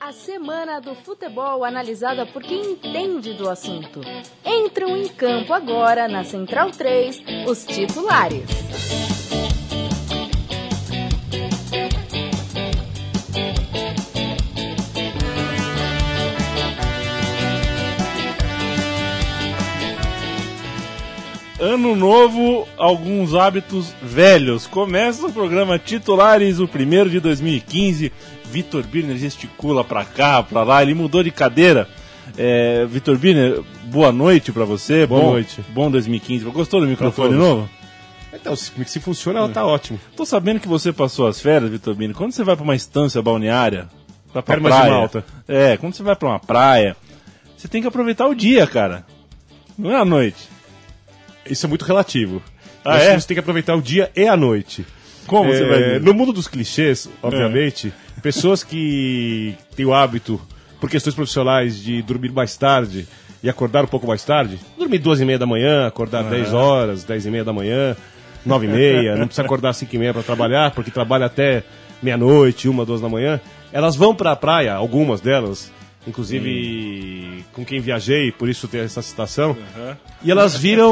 A semana do futebol analisada por quem entende do assunto. Entram em campo agora, na Central 3, os titulares. Ano novo, alguns hábitos velhos. Começa o programa Titulares, o primeiro de 2015. Vitor Birner gesticula pra cá, pra lá, ele mudou de cadeira. Vitor Birner, boa noite pra você. Boa noite. Bom 2015. Gostou do microfone novo? Então, se funciona, tá ótimo. Tô sabendo que você passou as férias, Vitor Birner. Quando você vai pra uma estância balneária, pra Termas praia, de Malta. quando você vai pra uma praia, você tem que aproveitar o dia, cara. Não é a noite. Isso é muito relativo. Ah, é? Você tem que aproveitar o dia e a noite. Como você vai ver? No mundo dos clichês, obviamente, pessoas que têm o hábito, por questões profissionais, de dormir mais tarde e acordar um pouco mais tarde, dormir 2h30 da manhã, acordar 10 horas, 10h30 da manhã, 9h30, não precisa acordar 5h30 para trabalhar, porque trabalha até meia-noite, 1, 2 da manhã, elas vão para a praia, algumas delas, inclusive com quem viajei, por isso ter essa citação, e elas viram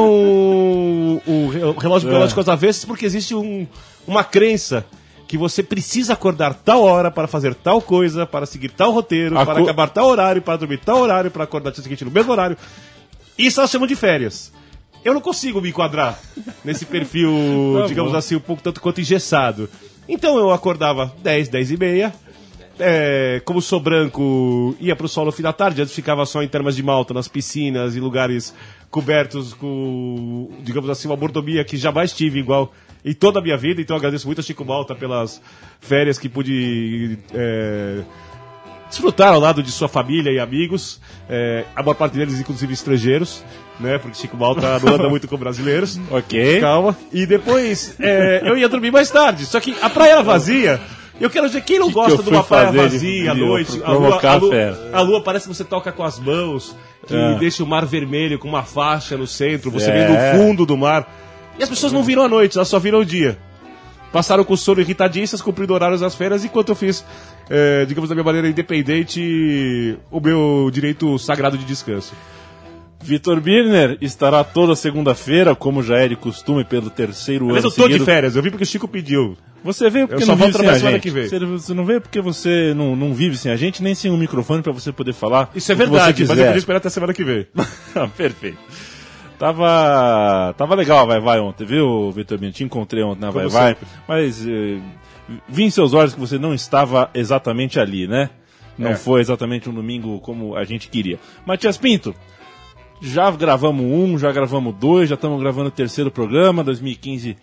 o relógio biológico às avessas porque existe uma crença que você precisa acordar tal hora para fazer tal coisa, para seguir tal roteiro, para acabar tal horário, para dormir tal horário, para acordar no dia seguinte no mesmo horário. Isso elas chamam de férias. Eu não consigo me enquadrar nesse perfil, digamos assim, um pouco tanto quanto engessado. Então eu acordava 10h30, como sou branco, ia pro sol no fim da tarde, antes ficava só em Termas de Malta, nas piscinas e lugares cobertos com, digamos assim, uma mordomia que jamais tive igual em toda a minha vida. Então eu agradeço muito a Chico Malta pelas férias que pude desfrutar ao lado de sua família e amigos, a maior parte deles inclusive estrangeiros, né, porque Chico Malta não anda muito com brasileiros. Ok. Calma. E depois eu ia dormir mais tarde, só que a praia era vazia. Eu quero dizer, quem não gosta de uma praia vazia à noite, a lua parece que você toca com as mãos, que deixa o mar vermelho com uma faixa no centro, você vem do fundo do mar. E as pessoas não viram a noite, elas só viram o dia. Passaram com sono irritadíssimas, cumprindo horários das férias, enquanto eu fiz, digamos da minha maneira independente, o meu direito sagrado de descanso. Vitor Birner estará toda segunda-feira, como já é de costume, pelo terceiro ano Mas eu tô de férias, eu vim porque o Chico pediu. Você veio porque eu não só vive sem a gente. Que vem. Você não veio porque você não vive sem a gente, nem sem um microfone para você poder falar. Isso é verdade, mas eu podia esperar até a semana que vem. Perfeito. Tava legal a Vai Vai ontem, viu, Vitor Birner? Te encontrei ontem na Vai Vai, mas vi em seus olhos que você não estava exatamente ali, né? Não foi exatamente um domingo como a gente queria. Matias Pinto, já gravamos já gravamos 2, já estamos gravando o terceiro programa, 2015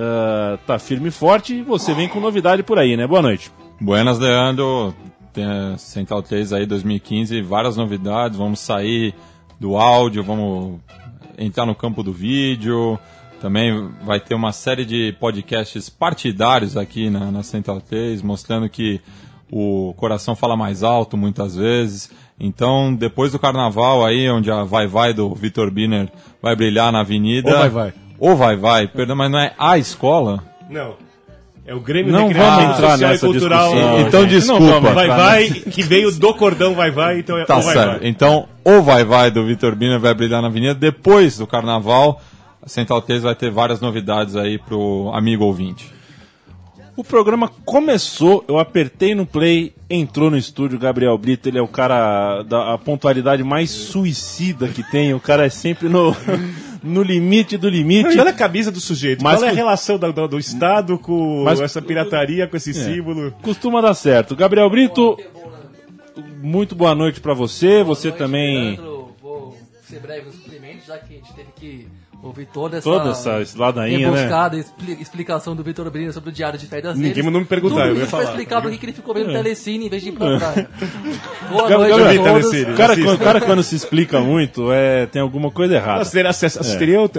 tá firme e forte, e você vem com novidade por aí, né? Boa noite. Buenas, Leandro. Tem a Central 3 aí, 2015, várias novidades, vamos sair do áudio, vamos entrar no campo do vídeo, também vai ter uma série de podcasts partidários aqui na Central 3, mostrando que o coração fala mais alto muitas vezes. Então, depois do carnaval aí, onde a Vai Vai do Vitor Birner vai brilhar na avenida... Ou Vai Vai, perdão, mas não é a escola? Não. É o Grêmio não Recreativo vamos entrar Social nessa e Cultural. discussão. Então, desculpa. Vai Vai, que veio do cordão Vai Vai, então é tá o Vai certo. Vai. Então, o Vai Vai do Vitor Birner vai brilhar na avenida. Depois do carnaval, a Central 3 vai ter várias novidades aí pro amigo ouvinte. O programa começou, eu apertei no play, entrou no estúdio Gabriel Brito, ele é o cara da pontualidade mais suicida que tem, o cara é sempre no limite do limite. Olha a camisa do sujeito, mas qual é a relação do Estado com essa pirataria, com esse símbolo? Costuma dar certo. Gabriel Brito, muito boa noite pra você, você noite, também... Leandro, vou ser breve nos cumprimentos, já que a gente teve que ouvir toda essa ladainha, rebuscada explicação do Vitor Birner sobre o diário de férias dele. Ninguém mandou me perguntar, eu ia falar. Pra explicar por que ele ficou vendo Telecine em vez de ir pra praia. Boa noite a todos. O cara quando se explica muito, tem alguma coisa errada. Você assistiria o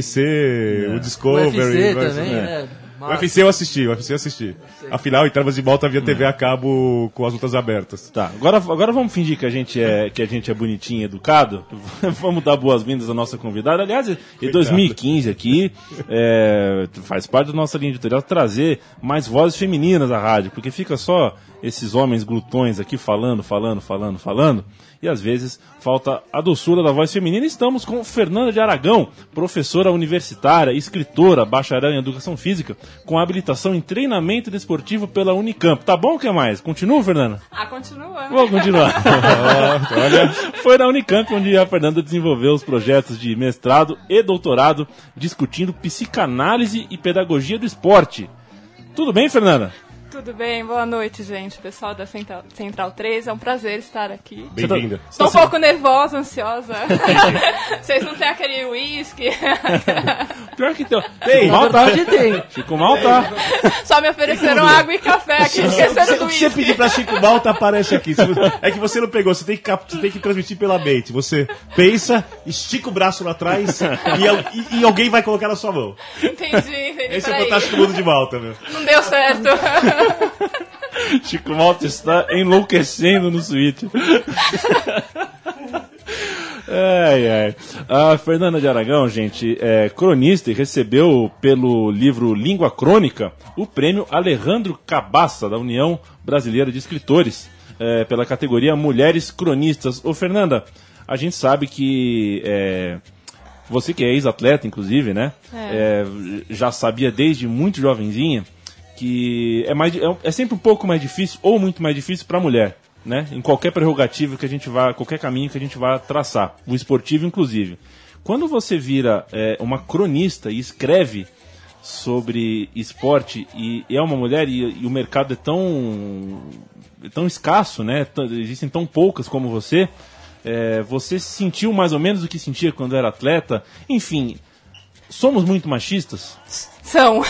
TLC, o Discovery... O UFC também, né? O UFC eu assisti. Afinal, em Termas de Malta havia TV a cabo com as lutas abertas. Tá, agora vamos fingir que a gente é bonitinho e educado. Vamos dar boas-vindas à nossa convidada. Aliás, em 2015 aqui, faz parte da nossa linha editorial trazer mais vozes femininas à rádio, porque fica só esses homens glutões aqui falando, e às vezes falta a doçura da voz feminina. Estamos com Fernanda de Aragão, professora universitária, escritora, bacharel em Educação Física, com habilitação em treinamento desportivo pela Unicamp. Tá bom, o que mais? Continua, Fernanda? Continua. Vou continuar. Olha, foi na Unicamp onde a Fernanda desenvolveu os projetos de mestrado e doutorado discutindo psicanálise e pedagogia do esporte. Tudo bem, Fernanda? Tudo bem, boa noite, gente. Pessoal da Central 3, é um prazer estar aqui. Bem-vinda. Estou um pouco nervosa, ansiosa. Vocês não têm aquele uísque? Pior que tem. Mal tá. Chico Mal tá. Só me ofereceram água e café aqui, esqueceram do Se você uísque. pedir pra Chico Malta, aparece aqui. É que você não pegou, você tem que transmitir pela mente. Você pensa, estica o braço lá atrás e alguém vai colocar na sua mão. Entendi. Esse é o Fantástico Mundo de Malta, meu. Não deu certo. Chico Malta está enlouquecendo no suíte. A Fernanda de Aragão, gente, é cronista e recebeu pelo livro Língua Crônica o prêmio Alejandro Cabaça, da União Brasileira de Escritores, pela categoria Mulheres Cronistas. Ô, Fernanda, a gente sabe que você que é ex-atleta, inclusive, né? Já sabia desde muito jovenzinha que é sempre um pouco mais difícil ou muito mais difícil para a mulher, né? Em qualquer prerrogativa que a gente vá, qualquer caminho que a gente vá traçar, o esportivo inclusive. Quando você vira uma cronista e escreve sobre esporte e é uma mulher e o mercado é tão escasso, né? Existem tão poucas como você, você sentiu mais ou menos o que sentia quando era atleta? Enfim, somos muito machistas? São.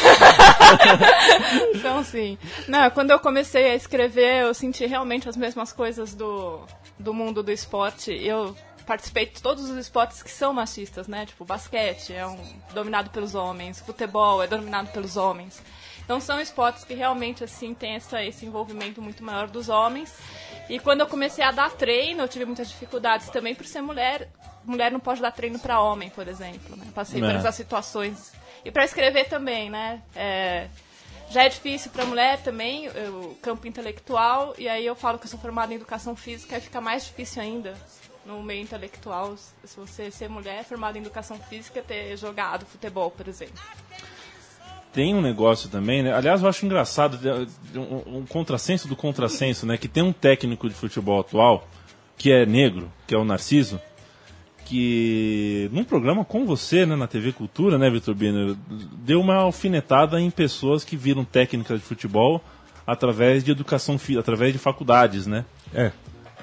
São, sim. Não, quando eu comecei a escrever, eu senti realmente as mesmas coisas do mundo do esporte. Eu participei de todos os esportes que são machistas, né? Tipo, basquete é dominado pelos homens, futebol é dominado pelos homens. Então são esportes que realmente, assim, tem esse envolvimento muito maior dos homens. E quando eu comecei a dar treino, eu tive muitas dificuldades também por ser mulher. Mulher não pode dar treino para homem, por exemplo, né? Passei por essas situações. E para escrever também, né? Já é difícil para mulher também, o campo intelectual, e aí eu falo que eu sou formada em educação física, aí fica mais difícil ainda no meio intelectual, se você ser mulher formada em educação física, ter jogado futebol, por exemplo. Tem um negócio também, né? Aliás, eu acho engraçado, um contrassenso do contrassenso, né? Que tem um técnico de futebol atual, que é negro, que é o Narciso, que num programa com você, né, na TV Cultura, né, Vitor Biner, deu uma alfinetada em pessoas que viram técnicas de futebol através de educação, através de faculdades, né? É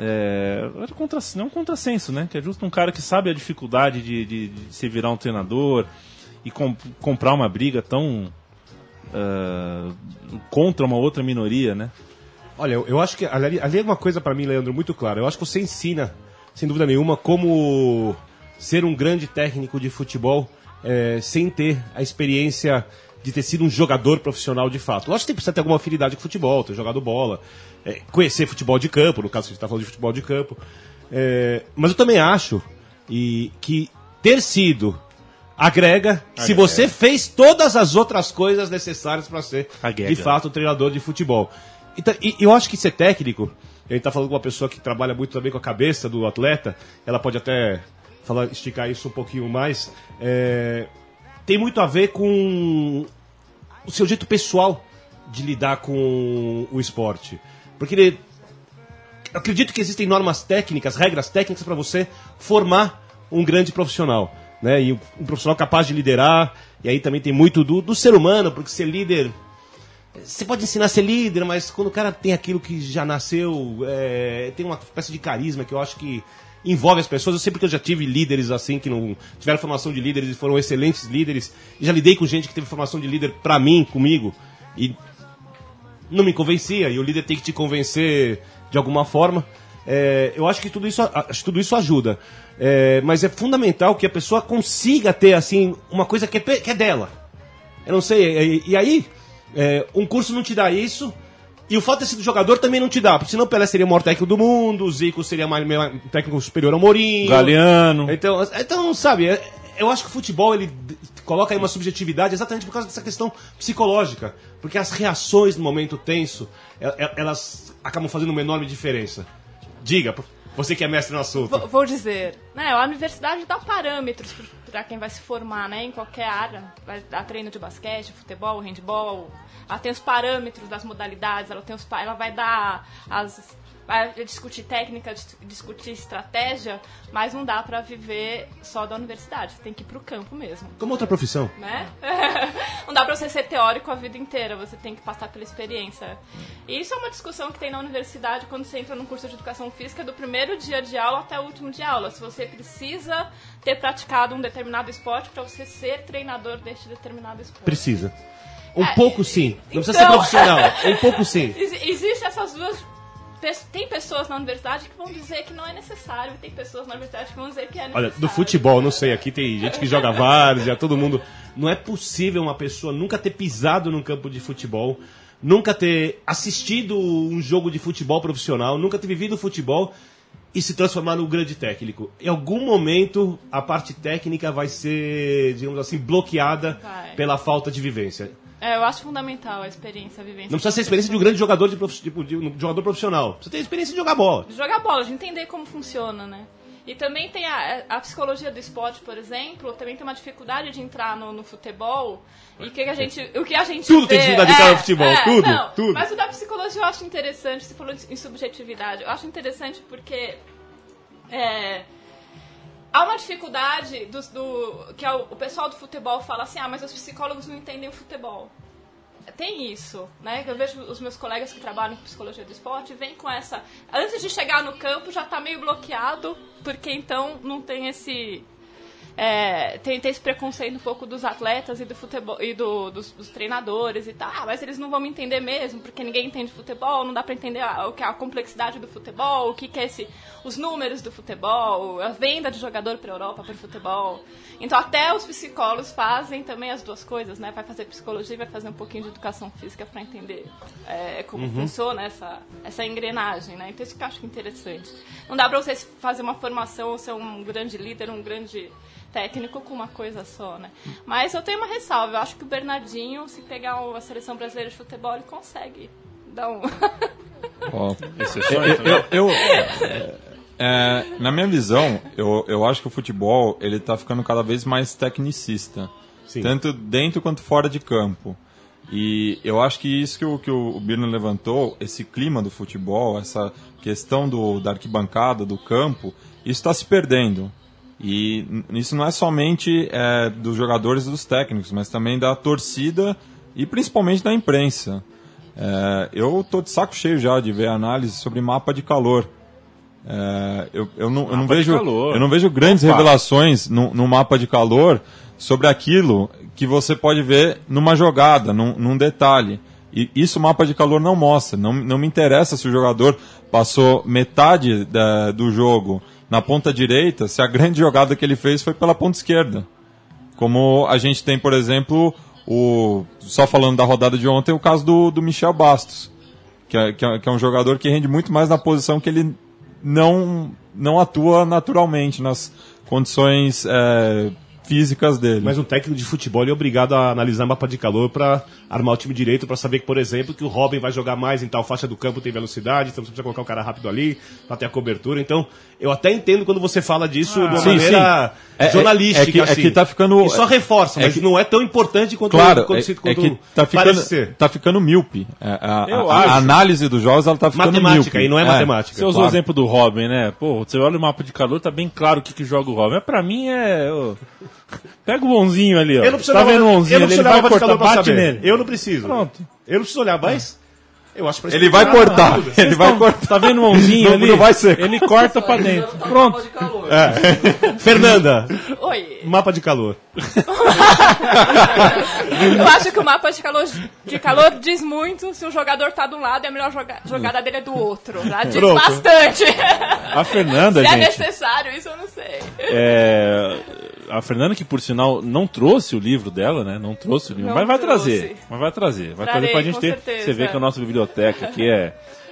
um contrassenso, né? Que é justo um cara que sabe a dificuldade de se virar um treinador e comprar uma briga tão contra uma outra minoria, né? Olha, eu acho que ali é uma coisa pra mim, Leandro, muito clara. Eu acho que você ensina, sem dúvida nenhuma, como ser um grande técnico de futebol sem ter a experiência de ter sido um jogador profissional de fato. Lógico que precisa ter alguma afinidade com futebol, ter jogado bola, conhecer futebol de campo, no caso que a gente está falando de futebol de campo. Mas eu também acho que ter sido agrega se você fez todas as outras coisas necessárias para ser, de fato, um treinador de futebol. Então, e eu acho que ser técnico, a gente está falando com uma pessoa que trabalha muito também com a cabeça do atleta, ela pode até esticar isso um pouquinho mais, tem muito a ver com o seu jeito pessoal de lidar com o esporte. Porque eu acredito que existem normas técnicas, regras técnicas para você formar um grande profissional, né? E um profissional capaz de liderar, e aí também tem muito do ser humano, porque ser líder... Você pode ensinar a ser líder, mas quando o cara tem aquilo que já nasceu, tem uma espécie de carisma que eu acho que envolve as pessoas. Eu sei porque eu já tive líderes assim, que não tiveram formação de líderes e foram excelentes líderes. E já lidei com gente que teve formação de líder pra mim, comigo, e não me convencia, e o líder tem que te convencer de alguma forma. Eu acho que tudo isso ajuda. Mas é fundamental que a pessoa consiga ter assim uma coisa que é dela. Eu não sei, e aí... um curso não te dá isso, e o fato de ter sido jogador também não te dá, porque senão o Pelé seria o maior técnico do mundo, o Zico seria mais técnico superior ao Mourinho, Galeano. Então sabe, eu acho que o futebol ele coloca aí uma subjetividade exatamente por causa dessa questão psicológica. Porque as reações no momento tenso, elas acabam fazendo uma enorme diferença. Diga, você que é mestre no assunto. Vou dizer, né, a universidade dá parâmetros para quem vai se formar, né, em qualquer área. Vai dar treino de basquete, futebol, handball. Ela tem os parâmetros das modalidades, ela vai dar vai discutir técnica, discutir estratégia, mas não dá pra viver só da universidade. Você tem que ir pro campo mesmo. Como outra profissão. Né? Não dá pra você ser teórico a vida inteira, você tem que passar pela experiência. E isso é uma discussão que tem na universidade quando você entra num curso de educação física, do primeiro dia de aula até o último dia de aula. Se você precisa ter praticado um determinado esporte pra você ser treinador deste determinado esporte. Precisa. Um pouco sim. Não precisa ser profissional. Um pouco sim. Existem essas duas. Tem pessoas na universidade que vão dizer que não é necessário, e tem pessoas na universidade que vão dizer que é necessário. Olha, do futebol, não sei, aqui tem gente que joga várzea, todo mundo. Não é possível uma pessoa nunca ter pisado num campo de futebol, nunca ter assistido um jogo de futebol profissional, nunca ter vivido futebol e se transformar num grande técnico. Em algum momento, a parte técnica vai ser, digamos assim, bloqueada pela falta de vivência. Eu acho fundamental a experiência, a vivência. Não precisa ser a experiência de um grande jogador, de um jogador profissional. Precisa ter a experiência de jogar bola. De jogar bola, de entender como funciona, né? E também tem a psicologia do esporte, por exemplo, também tem uma dificuldade de entrar no futebol. E o que a gente tudo vê, tem dificuldade de entrar no futebol, tudo. Mas o da psicologia eu acho interessante, você falou em subjetividade. Eu acho interessante porque há uma dificuldade que o pessoal do futebol fala assim, mas os psicólogos não entendem o futebol. Tem isso, né? Eu vejo os meus colegas que trabalham com psicologia do esporte, vêm com essa... Antes de chegar no campo já está meio bloqueado, porque então não tem esse... Tem esse preconceito um pouco dos atletas e do futebol e dos treinadores e tal. Mas eles não vão me entender mesmo, porque ninguém entende futebol, não dá pra entender o que é a complexidade do futebol, o que é os números do futebol, a venda de jogador pra Europa para futebol. Então até os psicólogos fazem também as duas coisas, né? Vai fazer psicologia e vai fazer um pouquinho de educação física pra entender como funciona essa engrenagem, né? Então isso que eu acho interessante. Não dá pra você fazer uma formação ou ser um grande líder, um grande técnico com uma coisa só, né? Mas eu tenho uma ressalva, eu acho que o Bernardinho, se pegar a seleção brasileira de futebol, ele consegue dar um... Na minha visão, eu acho que o futebol ele tá ficando cada vez mais tecnicista. Sim. Tanto dentro quanto fora de campo. E eu acho que isso que o Birno levantou, esse clima do futebol, essa questão da arquibancada, do campo, isso está se perdendo. E isso não é somente dos jogadores e dos técnicos, mas também da torcida e principalmente da imprensa. Eu tô de saco cheio já de ver análise sobre mapa de calor. Eu não vejo grandes revelações no mapa de calor sobre aquilo que você pode ver numa jogada, num detalhe. E isso o mapa de calor não mostra. Não me interessa se o jogador passou metade do jogo na ponta direita, se a grande jogada que ele fez foi pela ponta esquerda. Como a gente tem, por exemplo, só falando da rodada de ontem, o caso do Michel Bastos, que é um jogador que rende muito mais na posição que ele não atua naturalmente, nas condições físicas dele. Mas um técnico de futebol é obrigado a analisar mapa de calor para armar o time direito, para saber que, por exemplo, que o Robin vai jogar mais em tal faixa do campo, tem velocidade, então você precisa colocar o cara rápido ali para ter a cobertura. Então, eu até entendo quando você fala disso de uma maneira jornalística. É que tá ficando... E só reforça, mas não é tão importante quanto parece ser. Tá ficando míope. A análise dos jogos ela tá ficando matemática, míope. E não é matemática. Você usou o exemplo do Robin, né? Pô, você olha o mapa de calor, tá bem claro o que joga o Robin. Mas pra mim pega o bonzinho ali, ó. Eu não preciso tá vendo o bonzinho ali, ele vai cortar, bate nele. Eu não preciso. Pronto. Eu não preciso olhar, mas... Eu acho ele vai cortar. Ele vai cortar. Tá vendo o mãozinho ali? Não vai ser. Ele corta pra dentro. Pronto. Fernanda. Oi. Mapa de calor. Eu acho que o mapa de calor diz muito se o jogador tá de um lado e a melhor jogada dele é do outro. Já diz bastante. A Fernanda, se gente... é necessário, isso eu não sei. A Fernanda, que por sinal não trouxe o livro dela, né? Não trouxe o livro, mas vai trazer. Vai trazer pra gente ter. Certeza. Você vê que a nossa biblioteca aqui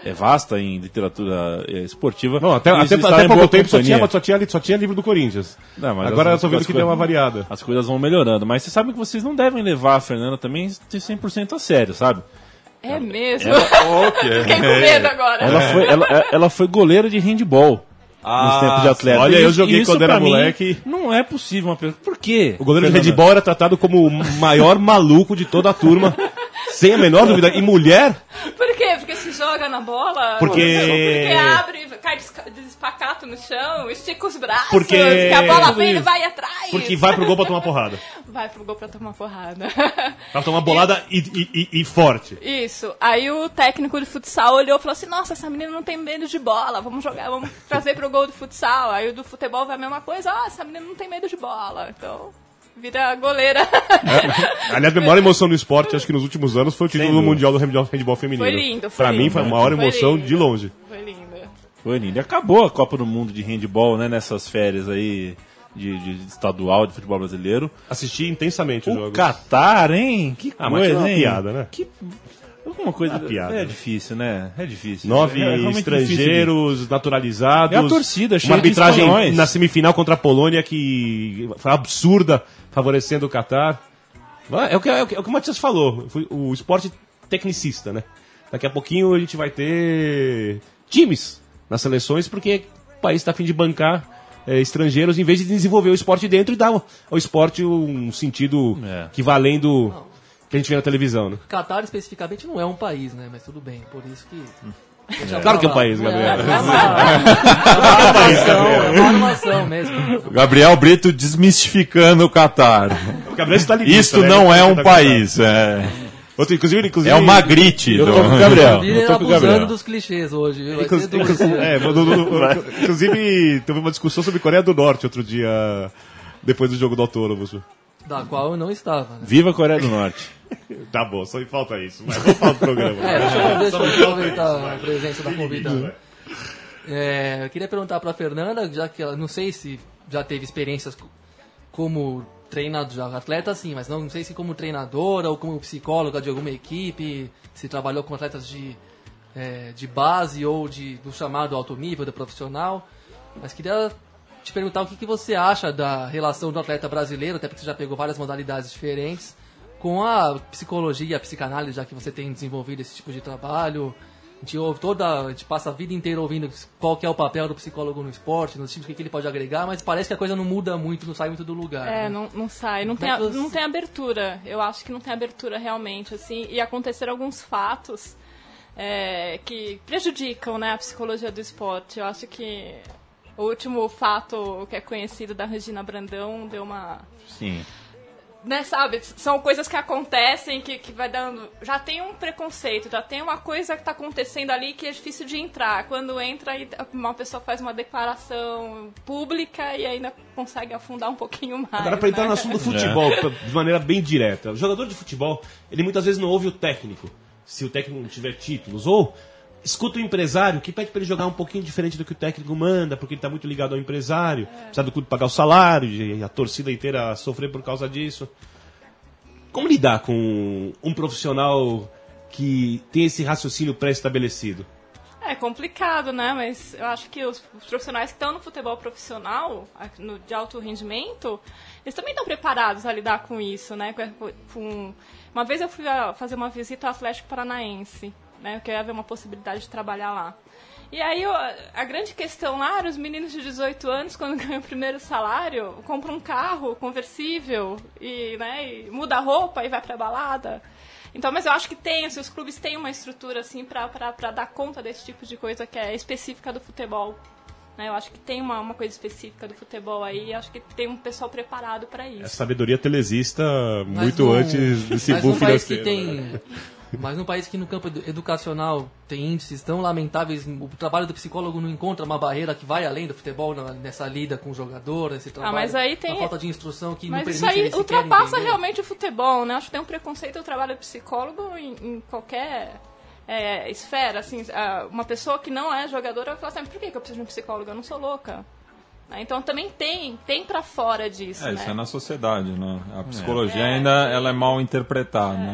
vasta em literatura esportiva. Não, até pouco tempo só tinha livro do Corinthians. Não, mas agora eu tô vendo que deu uma variada. As coisas vão melhorando, mas você sabe que vocês não devem levar a Fernanda também de 100% a sério, sabe? É mesmo? Fiquei com medo agora. Ela foi goleira de handball nos tempos de atleta. Olha, eu joguei quando era moleque. Não é possível uma pergunta. Por quê? O goleiro de handball era tratado como o maior maluco de toda a turma, sem a menor dúvida. E mulher? Por quê? Porque se joga na bola? Porque abre, cai despacato no chão, estica os braços, porque a bola vem e vai atrás. Porque vai pro gol pra tomar porrada. Vai pro gol pra tomar porrada. Pra tomar bolada e forte. Isso. Aí o técnico de futsal olhou e falou assim, nossa, essa menina não tem medo de bola, vamos jogar, vamos trazer pro gol do futsal. Aí o do futebol vai a mesma coisa, essa menina não tem medo de bola. Então, vira goleira. Aliás, a maior emoção do esporte, acho que nos últimos anos, foi o título mundial do handball feminino. Foi lindo, Pra mim, foi a maior emoção de longe. Foi lindo. Foi lindo. E acabou a Copa do Mundo de handball, né, nessas férias aí de estadual de futebol brasileiro. Assisti intensamente o jogo. O Catar, hein? Que coisa, mas é uma hein? piada, né? Alguma coisa. Piada. É difícil, né? É difícil. 9 difícil estrangeiros naturalizados. É a torcida, cheia uma arbitragem de espanhóis. na semifinal contra a Polônia que foi absurda, favorecendo o Catar. É o que o Matias falou. O esporte tecnicista, né? Daqui a pouquinho a gente vai ter times nas seleções, porque o país está a fim de bancar estrangeiros em vez de desenvolver o esporte dentro e dar ao esporte um sentido que valendo que a gente vê na televisão, né? Catar especificamente não é um país, né? Mas tudo bem, por isso que... Claro que é um país, Gabriel. É uma armação mesmo. Gabriel Brito desmistificando o Catar. O Gabriel está ligado. Isto não é um país, Inclusive, é uma grite. Eu tô com o Gabriel. Eu tô abusando dos clichês hoje, viu? Inclusive, teve uma discussão sobre Coreia do Norte outro dia, depois do jogo do autônomo. Da qual eu não estava. Né? Viva a Coreia do Norte. Tá bom, só me falta isso. Mas vamos falar do programa. Deixa eu aproveitar a presença da convidada. Eu queria perguntar pra Fernanda, já que ela não sei se já teve experiências como treinador, atleta sim, mas não sei se como treinadora ou como psicóloga de alguma equipe, se trabalhou com atletas de base ou do chamado alto nível, do profissional. Mas queria te perguntar o que você acha da relação do atleta brasileiro, até porque você já pegou várias modalidades diferentes, com a psicologia e a psicanálise, já que você tem desenvolvido esse tipo de trabalho. A gente passa a vida inteira ouvindo qual que é o papel do psicólogo no esporte, nos times, o que ele pode agregar, mas parece que a coisa não muda muito, não sai muito do lugar. Né? Não sai, não tem abertura. Eu acho que não tem abertura realmente, assim, e aconteceram alguns fatos que prejudicam, né, a psicologia do esporte. Eu acho que o último fato que é conhecido da Regina Brandão deu uma... Sim. Né, sabe, são coisas que acontecem, que vai dando... Já tem um preconceito, já tem uma coisa que está acontecendo ali que é difícil de entrar. Quando entra, uma pessoa faz uma declaração pública e ainda consegue afundar um pouquinho mais. Agora, para entrar no assunto do futebol, de maneira bem direta. O jogador de futebol, ele muitas vezes não ouve o técnico, se o técnico não tiver títulos, ou escuta o empresário que pede para ele jogar um pouquinho diferente do que o técnico manda, porque ele está muito ligado ao empresário, precisa do clube pagar o salário, e a torcida inteira sofrer por causa disso. Como lidar com um profissional que tem esse raciocínio pré-estabelecido? É complicado, né? Mas eu acho que os profissionais que estão no futebol profissional, de alto rendimento, eles também estão preparados a lidar com isso, né? Uma vez eu fui fazer uma visita ao Atlético Paranaense, né? Eu queria ver uma possibilidade de trabalhar lá. E aí a grande questão lá era os meninos de 18 anos, quando ganham o primeiro salário, compram um carro conversível e muda a roupa e vai pra balada. Então, mas eu acho que os clubes têm uma estrutura assim pra dar conta desse tipo de coisa que é específica do futebol. Né? Eu acho que tem uma coisa específica do futebol aí, acho que tem um pessoal preparado para isso. É sabedoria telesista muito antes desse boom financeiro. Mas num país que no campo educacional tem índices tão lamentáveis, o trabalho do psicólogo não encontra uma barreira que vai além do futebol nessa lida com o jogador, nesse trabalho, mas aí tem... a falta de instrução que não permite. Mas isso aí ultrapassa realmente o futebol, né? Acho que tem um preconceito do trabalho do psicólogo em qualquer esfera. Assim, uma pessoa que não é jogadora vai falar assim, por que eu preciso de um psicólogo? Eu não sou louca. Então também tem pra fora disso. Isso é na sociedade, né? A psicologia ainda ela é mal interpretada, né?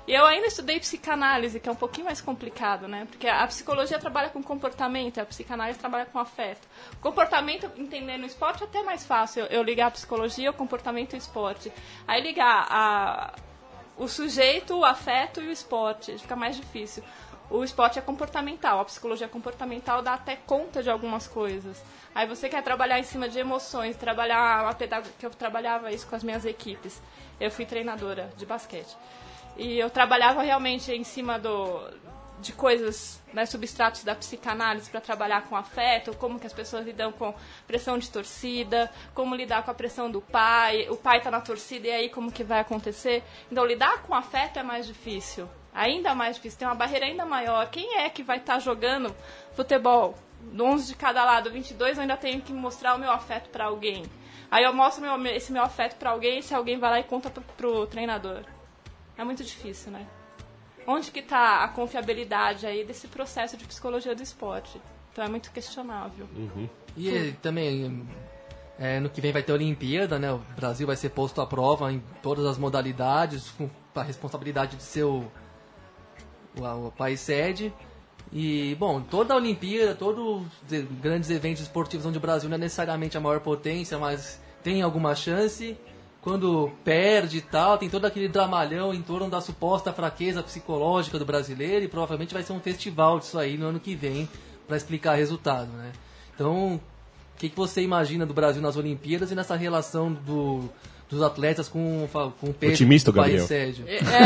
E eu ainda estudei psicanálise, que é um pouquinho mais complicado, né? Porque a psicologia trabalha com comportamento, a psicanálise trabalha com afeto. O comportamento, entendendo o esporte, é até mais fácil eu ligar a psicologia, o comportamento e o esporte. Aí ligar o sujeito, o afeto e o esporte, fica mais difícil. O esporte é comportamental, a psicologia comportamental dá até conta de algumas coisas. Aí você quer trabalhar em cima de emoções, trabalhar uma pedagogia, que eu trabalhava isso com as minhas equipes. Eu fui treinadora de basquete. E eu trabalhava realmente em cima de coisas, né, substratos da psicanálise para trabalhar com afeto, como que as pessoas lidam com pressão de torcida, como lidar com a pressão do pai, o pai está na torcida e aí como que vai acontecer. Então lidar com afeto é mais difícil, ainda mais difícil, tem uma barreira ainda maior. Quem é que vai estar jogando futebol? 11 de cada lado, 22, eu ainda tenho que mostrar o meu afeto para alguém. Aí eu mostro esse meu afeto para alguém e se alguém vai lá e conta pro treinador. É muito difícil, né? Onde que está a confiabilidade aí desse processo de psicologia do esporte? Então é muito questionável. E também, no que vem vai ter a Olimpíada, né? O Brasil vai ser posto à prova em todas as modalidades, com a responsabilidade de ser o país sede. E, bom, toda a Olimpíada, todos os grandes eventos esportivos onde o Brasil não é necessariamente a maior potência, mas tem alguma chance. Quando perde e tal, tem todo aquele dramalhão em torno da suposta fraqueza psicológica do brasileiro, e provavelmente vai ser um festival disso aí no ano que vem para explicar resultado, né? Então, o que você imagina do Brasil nas Olimpíadas e nessa relação dos atletas com o peso Otimista, do país Gabriel. sede?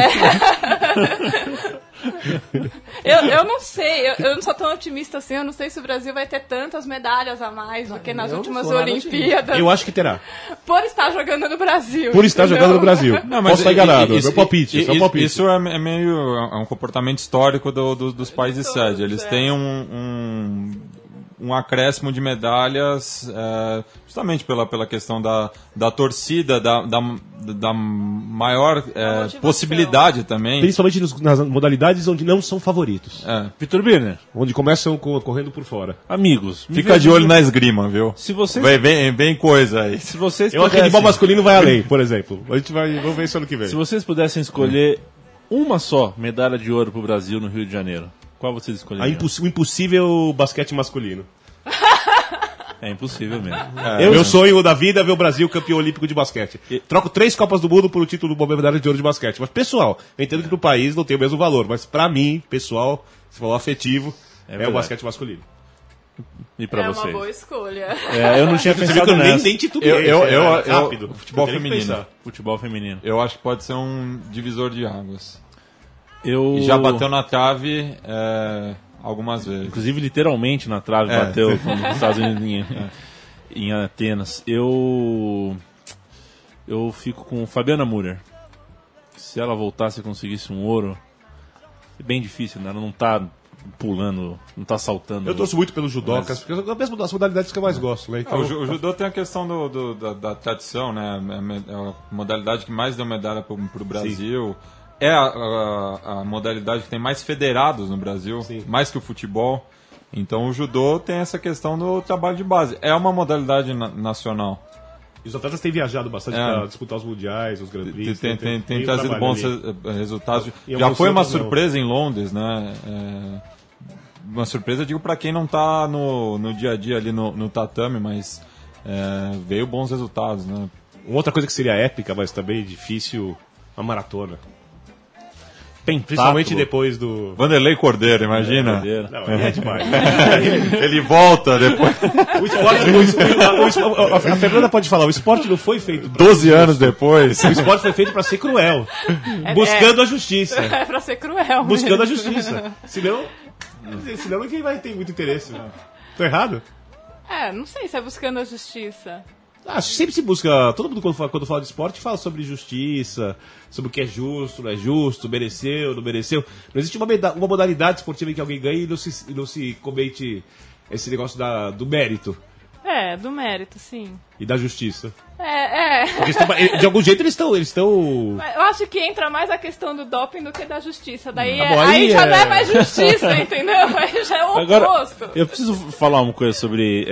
Eu não sei, eu não sou tão otimista assim, eu não sei se o Brasil vai ter tantas medalhas a mais do que nas eu não últimas sou nada Olimpíadas. Eu acho que terá. Por estar jogando no Brasil. Por estar entendeu? jogando no Brasil. Não, mas Posso estar enganado, isso- meu palpite. Isso é um palpite. Isso é meio um comportamento histórico dos países todos, sede. Eles têm um acréscimo de medalhas justamente pela questão da torcida, da maior motivação. possibilidade também. Principalmente nas modalidades onde não são favoritos. Vitor Birner, Onde começam correndo por fora. amigos, me Fica de vejam- olho na esgrima, viu? Se vocês, Vem coisa aí. se vocês Eu acho que pudessem- handebol masculino vai além, por exemplo. Vamos ver isso ano que vem. Se vocês pudessem escolher uma só medalha de ouro pro Brasil no Rio de Janeiro, qual vocês escolheriam? O impossível basquete masculino. É impossível mesmo. Meu sonho da vida é ver o Brasil campeão olímpico de basquete. Troco 3 Copas do Mundo por o título de medalha de ouro de basquete. Mas, pessoal, eu entendo que pro país não tem o mesmo valor. Mas, pra mim, pessoal, se falar afetivo, é o verdade. basquete masculino. E pra É vocês? uma boa escolha. Eu não tinha Você viu que pensado eu nessa. nem titubeei. Rápido. o futebol Eu tenho que feminino. pensar. Futebol feminino. Eu acho que pode ser um divisor de águas. Eu... E já bateu na trave algumas vezes. Inclusive, literalmente na trave bateu nos Estados Unidos em Atenas. Eu fico com Fabiana Müller. Se ela voltasse e conseguisse um ouro, é bem difícil, né? Ela não tá pulando, não tá saltando. Eu torço muito pelos judocas, porque é mesmo das modalidades que eu mais gosto. Né? Então, O judô tem a questão da tradição, né? É a modalidade que mais deu medalha pro Brasil. É a modalidade que tem mais federados no Brasil, mais que o futebol. Então o judô tem essa questão do trabalho de base. É uma modalidade nacional. E os atletas têm viajado bastante para disputar os mundiais, os Grand Prix. Tem trazido bons resultados. E Já foi uma outros não. surpresa em Londres, né? Uma surpresa, digo, para quem não está no dia a dia ali no tatame, mas veio bons resultados, né? Uma outra coisa que seria épica, mas também difícil, a maratona. Pentáculo. Principalmente depois do... Vanderlei Cordeiro, imagina. Não, aí é demais. Ele volta depois, O esporte, a Fernanda pode falar, o esporte não foi feito... 12 anos depois. O esporte foi feito para ser cruel. Buscando a justiça. É pra ser cruel. Buscando a mesmo. justiça. Senão ninguém vai ter muito interesse. Tô errado? Não sei se é buscando a justiça. Sempre se busca. Todo mundo, quando fala de esporte, fala sobre justiça, sobre o que é justo, não é justo, mereceu, não mereceu. Não existe uma modalidade esportiva em que alguém ganhe e não se comete esse negócio do mérito Do mérito, sim. e da justiça. Porque De algum jeito eles estão. eu acho que entra mais a questão do doping do que da justiça. Daí, bom, aí já aí não é mais justiça, entendeu? Aí já é o Agora, oposto. eu preciso falar uma coisa sobre...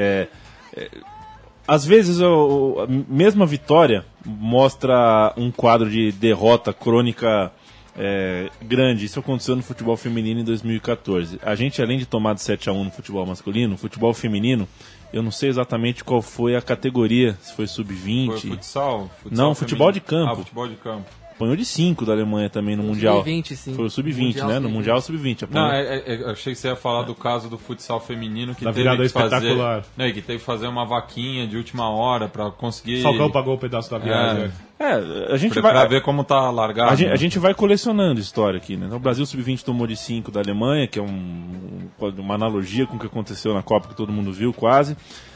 às vezes, mesmo a vitória mostra um quadro de derrota crônica grande. Isso aconteceu no futebol feminino em 2014. A gente, além de tomar de 7-1 no futebol masculino, futebol feminino, eu não sei exatamente qual foi a categoria, se foi sub-20. Foi futsal? Não, futebol de campo. Futebol de campo. Apanhou de 5 da Alemanha também no Mundial. Sub-20, sim. Foi o sub-20, né? No Mundial sub-20. Não, achei que você ia falar do caso do futsal feminino que da teve virada que fazer, espetacular. né, que teve que fazer uma vaquinha de última hora pra conseguir. Falcão pagou um pedaço da viagem. A gente pra ver como tá largado. A gente vai colecionando história aqui, né? Então, o Brasil sub-20 tomou de 5 da Alemanha, que é uma analogia com o que aconteceu na Copa que todo mundo viu, quase.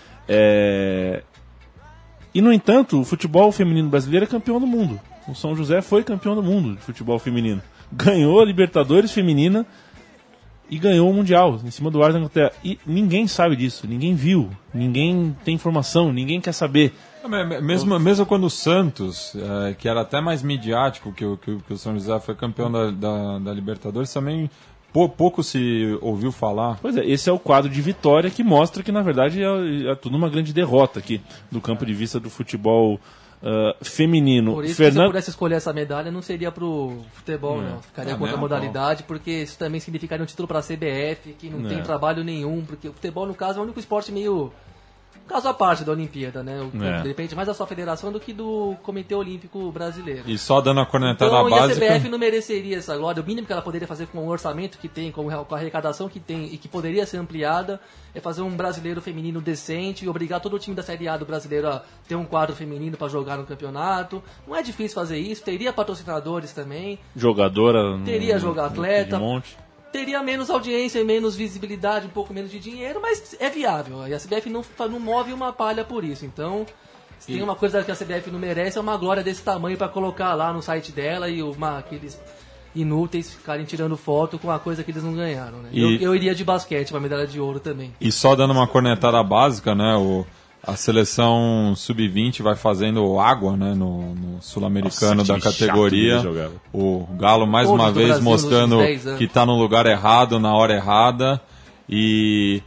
E, no entanto, o futebol feminino brasileiro é campeão do mundo. O São José foi campeão do mundo de futebol feminino. Ganhou a Libertadores feminina e ganhou o Mundial em cima do Arsenal da Inglaterra. E ninguém sabe disso, ninguém viu, ninguém tem informação, ninguém quer saber. Mesmo quando o Santos, que era até mais midiático que o São José, foi campeão da Libertadores, também pouco se ouviu falar. Pois é, esse é o quadro de vitória que mostra que, na verdade, é tudo uma grande derrota aqui, do campo de vista do futebol feminino. Por isso, se eu pudesse escolher essa medalha, não seria pro futebol, não. Ficaria contra a modalidade, porque isso também significaria um título pra CBF, que não tem trabalho nenhum, porque o futebol, no caso, é o único esporte meio... caso à parte da Olimpíada, né? Depende mais da sua federação do que do Comitê Olímpico Brasileiro. E só dando a cornetada básica... E a CBF não mereceria essa glória. O mínimo que ela poderia fazer com o orçamento que tem, com a arrecadação que tem e que poderia ser ampliada, é fazer um brasileiro feminino decente e obrigar todo o time da Série A do brasileiro a ter um quadro feminino para jogar no campeonato. Não é difícil fazer isso. Teria patrocinadores também. Jogadora... Teria jogar atleta. Um monte. Teria menos audiência e menos visibilidade, um pouco menos de dinheiro, mas é viável. E a CBF não move uma palha por isso. Então, se tem uma coisa que a CBF não merece, é uma glória desse tamanho para colocar lá no site dela e aqueles inúteis ficarem tirando foto com a coisa que eles não ganharam. Né? Eu iria de basquete para medalha de ouro também. E só dando uma cornetada básica, né? A seleção sub-20 vai fazendo água, né, no sul-americano da categoria. O Galo mais uma vez mostrando que está no lugar errado, na hora errada. E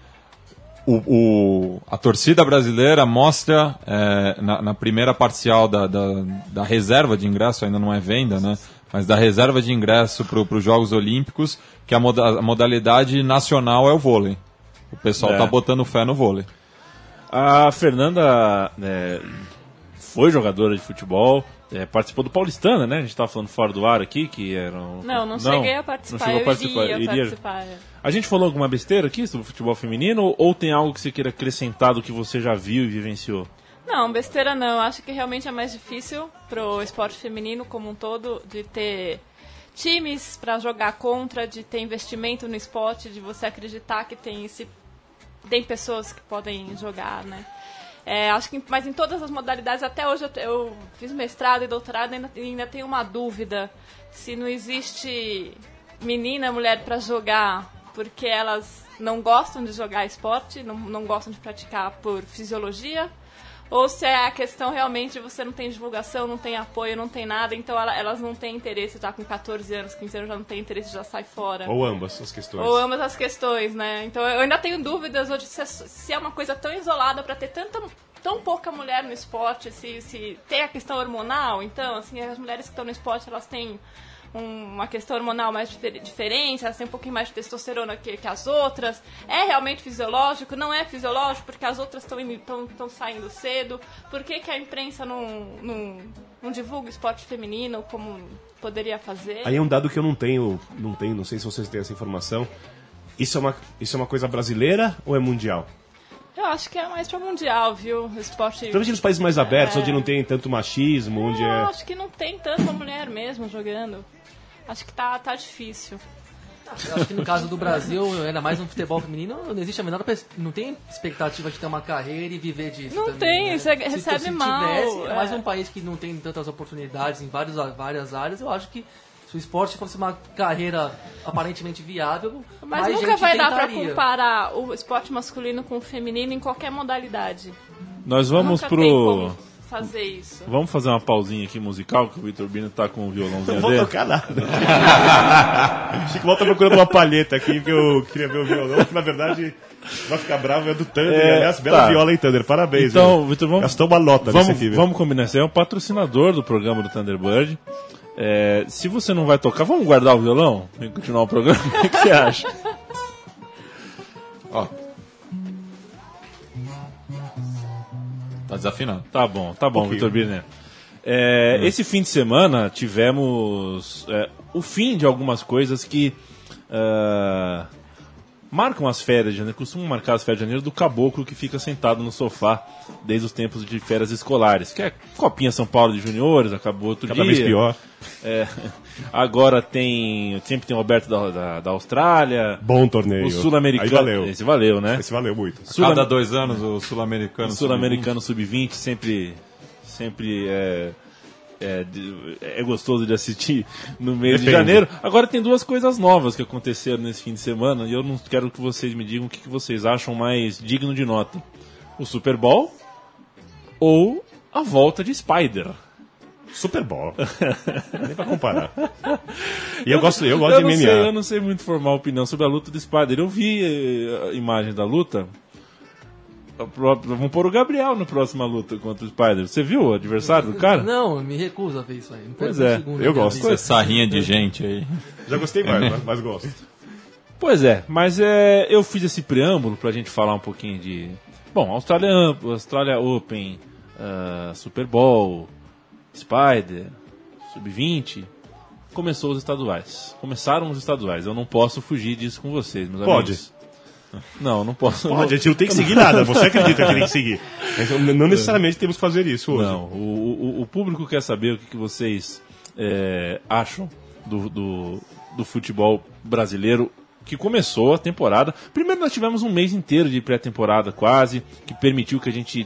a torcida brasileira mostra na primeira parcial da reserva de ingresso, ainda não é venda, né? Mas da reserva de ingresso para os Jogos Olímpicos, que a modalidade nacional é o vôlei. O pessoal está botando fé no vôlei. A Fernanda foi jogadora de futebol, participou do Paulistana, né? A gente estava falando fora do ar aqui, que era... Não cheguei a participar, não chegou a iria participar. A gente falou alguma besteira aqui sobre futebol feminino ou tem algo que você queira acrescentar do que você já viu e vivenciou? Não, besteira não. Eu acho que realmente é mais difícil pro esporte feminino como um todo de ter times para jogar contra, de ter investimento no esporte, de você acreditar que tem pessoas que podem jogar, né? Acho que, mas em todas as modalidades, até hoje eu fiz mestrado e doutorado e ainda tenho uma dúvida se não existe menina, mulher para jogar porque elas não gostam de jogar esporte, não gostam de praticar por fisiologia, ou se é a questão realmente de você não tem divulgação, não tem apoio, não tem nada, então elas não têm interesse, já com 14 anos, 15 anos, já não tem interesse, já sai fora. Ou ambas as questões. Ou ambas as questões, né? Então eu ainda tenho dúvidas hoje se é uma coisa tão isolada para ter tão pouca mulher no esporte, se tem a questão hormonal, então, assim, as mulheres que estão no esporte, elas têm uma questão hormonal mais diferente, elas têm um pouquinho mais de testosterona que as outras. É realmente fisiológico? Não é fisiológico porque as outras estão saindo cedo? Por que a imprensa não divulga o esporte feminino como poderia fazer? Aí é um dado que eu não tenho, não sei se vocês têm essa informação. Isso é uma coisa brasileira ou é mundial? Eu acho que é mais para mundial, viu? O esporte... Principalmente nos países mais abertos, onde não tem tanto machismo, onde Eu acho que não tem tanta mulher mesmo jogando. Acho que tá difícil. Eu acho que no caso do Brasil, ainda mais no futebol feminino, não existe a menor... Não tem expectativa de ter uma carreira e viver disso não também. Tem, né? Você recebe mal. Se é mais um país que não tem tantas oportunidades em várias áreas, eu acho que se o esporte fosse uma carreira aparentemente viável, mas mais nunca gente vai dar tentaria. pra comparar o esporte masculino com o feminino em qualquer modalidade. Nós vamos nunca tem como fazer isso. Vamos fazer uma pausinha aqui musical, que o Vitor Bino tá com o violãozinho Não vou dele. tocar nada. Chico volta procurando uma palheta aqui, que eu queria ver o violão, que na verdade vai ficar bravo, é do Thunder. Aliás, bela viola, hein, Thunder? Parabéns. Então, Vitor, gastou uma nota nesse aqui. Vamos combinar. Esse é o patrocinador do programa do Thunderbird. Se você não vai tocar, vamos guardar o violão e continuar o programa? O que você acha? Ó. Tá desafinado. Tá bom, Vitor Birner. Esse fim de semana tivemos o fim de algumas coisas que marcam as férias de janeiro, costumam marcar as férias de janeiro do caboclo que fica sentado no sofá desde os tempos de férias escolares, que é Copinha São Paulo de Juniores, acabou outro Cada dia. vez pior. Agora sempre tem o Alberto da Austrália. Bom torneio. O Sul-Americano. Aí valeu. Esse valeu, né? Esse valeu muito. Cada 2 anos o Sul-Americano. O Sul-Americano Sub-20 sempre é gostoso de assistir no mês de janeiro. Agora tem 2 coisas novas que aconteceram nesse fim de semana e eu não quero que vocês me digam o que vocês acham mais digno de nota. O Super Bowl ou a volta de Spider. Super Bowl. Nem pra comparar. E eu gosto de MMA. Eu não sei muito formar opinião sobre a luta do Spider. Eu vi a imagem da luta. Vamos pôr o Gabriel na próxima luta contra o Spider. Você viu o adversário do cara? Não, eu me recuso a ver isso aí. Não Pois é, eu gosto. Essa sarrinha de gente aí. Já gostei mais, mas gosto. Pois é, mas eu fiz esse preâmbulo pra gente falar um pouquinho de... Bom, Australia Open, Super Bowl, Spider, Sub-20... Começaram os estaduais. Eu não posso fugir disso com vocês, meus amigos. Não posso. Pode, a gente não tem que seguir nada. Você acredita que tem que seguir. Então, não necessariamente temos que fazer isso hoje. Não, o público quer saber o que vocês acham do futebol brasileiro que começou a temporada. Primeiro nós tivemos um mês inteiro de pré-temporada quase, que permitiu que a gente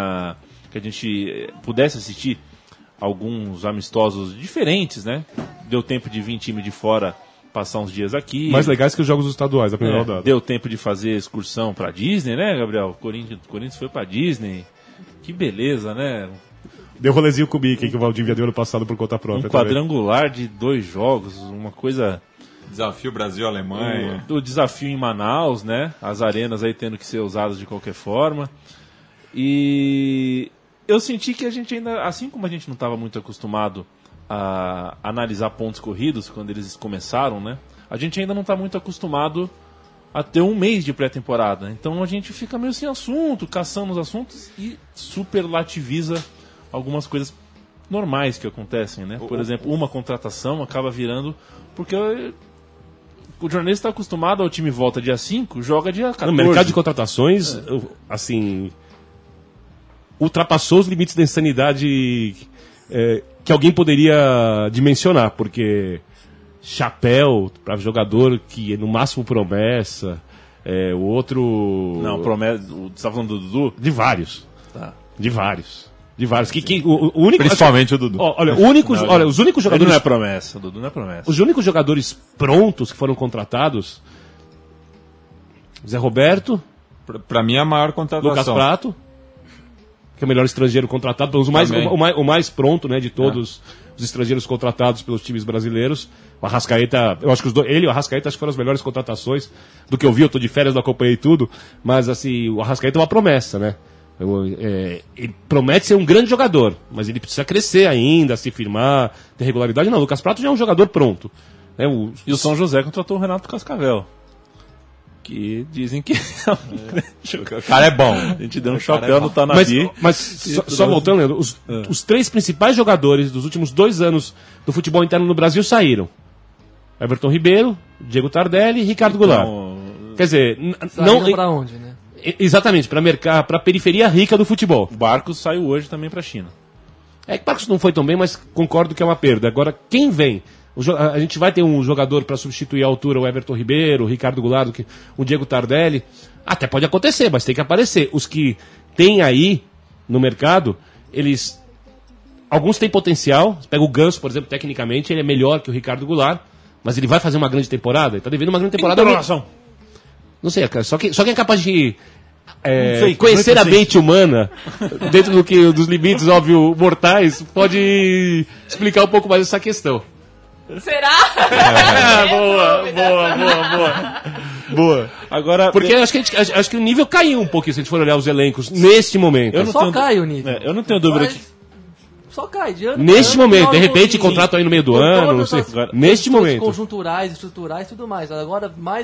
pudesse assistir alguns amistosos diferentes, né? Deu tempo de vir time de fora passar uns dias aqui. Mais legais que os jogos estaduais da primeira rodada. Deu tempo de fazer excursão pra Disney, né, Gabriel? O Corinthians foi pra Disney. Que beleza, né? Deu rolezinho com o Mickey que o Valdívia deu ano passado por conta própria. Quadrangular de 2 jogos, uma coisa... Desafio Brasil-Alemanha. O desafio em Manaus, né? As arenas aí tendo que ser usadas de qualquer forma. E eu senti que a gente ainda, assim como a gente não estava muito acostumado a analisar pontos corridos quando eles começaram, né? A gente ainda não está muito acostumado a ter um mês de pré-temporada. Então a gente fica meio sem assunto, caçando os assuntos e superlativiza algumas coisas normais que acontecem, né? Por exemplo, uma contratação acaba virando... Porque o jornalista está acostumado ao time volta dia 5, joga dia 14. No mercado de contratações, assim... ultrapassou os limites da insanidade que alguém poderia dimensionar, porque chapéu para jogador que é no máximo promessa, o outro... Não, promessa... Você está falando do Dudu? De vários. Tá. De vários. O único, principalmente o Dudu. Olha, os únicos jogadores... Ele não é promessa, o Dudu não é promessa. Os únicos jogadores prontos que foram contratados... Zé Roberto... Pra mim é a maior contratação. Lucas Prato... que é o melhor estrangeiro contratado, o mais pronto, né, de todos os estrangeiros contratados pelos times brasileiros. O Arrascaeta, eu acho que ele e o Arrascaeta acho que foram as melhores contratações do que eu vi. Eu tô de férias, não acompanhei tudo, mas assim, o Arrascaeta é uma promessa, né? Ele promete ser um grande jogador, mas ele precisa crescer ainda, se firmar, ter regularidade. Não, o Lucas Prato já é um jogador pronto. Né? E o São José contratou o Renato Cascavel. Que dizem que o cara é bom. A gente deu um chapéu no Tanabi. Mas só voltando, Leandro, os 3 principais jogadores dos últimos 2 anos do futebol interno no Brasil saíram. Everton Ribeiro, Diego Tardelli e Ricardo Goulart. Quer dizer, não para onde, né? Exatamente, para a periferia rica do futebol. O Barcos saiu hoje também para a China. É que o Barcos não foi tão bem, mas concordo que é uma perda. Agora, quem vem? A gente vai ter um jogador para substituir à altura o Everton Ribeiro, o Ricardo Goulart, o Diego Tardelli. Até pode acontecer, mas tem que aparecer. Os que tem aí no mercado, alguns têm potencial. Você pega o Ganso, por exemplo, tecnicamente, ele é melhor que o Ricardo Goulart, mas ele vai fazer uma grande temporada. Ele está devendo uma grande temporada. Não sei, cara. Só quem é capaz de conhecer a mente humana dentro dos limites, óbvio, mortais, pode explicar um pouco mais essa questão. Será? Boa. Agora, porque acho que o nível caiu um pouquinho se a gente for olhar os elencos neste momento. Cai o nível. Eu não tenho dúvida que... só cai de ano. Neste momento, de piora um repente, pouquinho. contrato aí no meio do Com ano, todas não sei. as Neste questões momento. conjunturais, estruturais e tudo mais. Agora, mais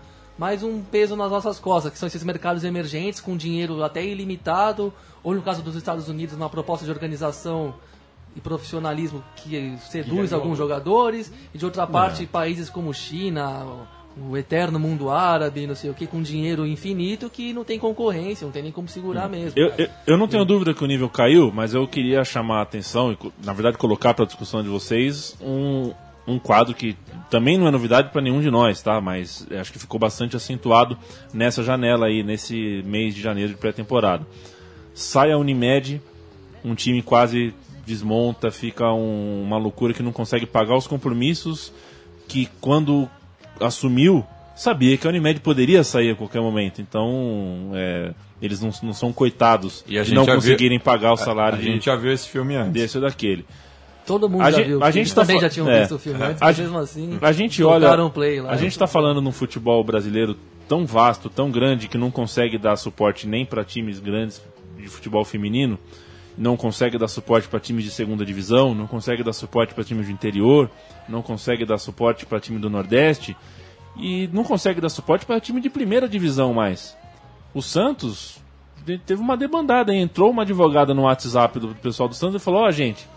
um peso nas nossas costas, que são esses mercados emergentes com dinheiro até ilimitado, ou no caso dos Estados Unidos, uma proposta de organização e profissionalismo que seduz alguns jogadores, e de outra parte, países como China, o eterno mundo árabe, não sei o que, com dinheiro infinito que não tem concorrência, não tem nem como segurar mesmo. Eu não tenho dúvida que o nível caiu, mas eu queria chamar a atenção e, na verdade, colocar para a discussão de vocês um quadro que também não é novidade para nenhum de nós, tá? Mas acho que ficou bastante acentuado nessa janela aí, nesse mês de janeiro de pré-temporada. Sai a Unimed, um time quase desmonta, fica uma loucura que não consegue pagar os compromissos que quando assumiu, sabia que a Unimed poderia sair a qualquer momento. Então, eles não são coitados de não conseguirem pagar o salário. A gente já viu esse filme antes. Desse ou daquele. Todo mundo já viu. A gente também já tinham visto o filme antes, mas mesmo assim. A gente play lá. A gente está falando num futebol brasileiro tão vasto, tão grande, que não consegue dar suporte nem para times grandes de futebol feminino, não consegue dar suporte para times de segunda divisão, não consegue dar suporte para times do interior, não consegue dar suporte para time do Nordeste e não consegue dar suporte para time de primeira divisão mais. O Santos teve uma debandada, entrou uma advogada no WhatsApp do pessoal do Santos e falou: gente,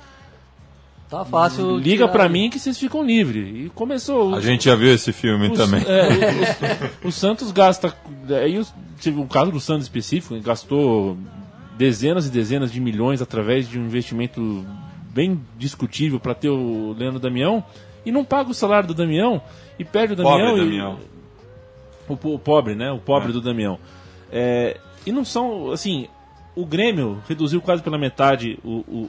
tá fácil. Liga pra mim que vocês ficam livres. E começou. A gente já viu esse filme também. O Santos gasta. Aí tive um caso do Santos específico, ele gastou dezenas e dezenas de milhões através de um investimento bem discutível para ter o Leandro Damião e não paga o salário do Damião e perde o Damião. Damião. O pobre, né? O pobre do Damião. E não são, assim. O Grêmio reduziu quase pela metade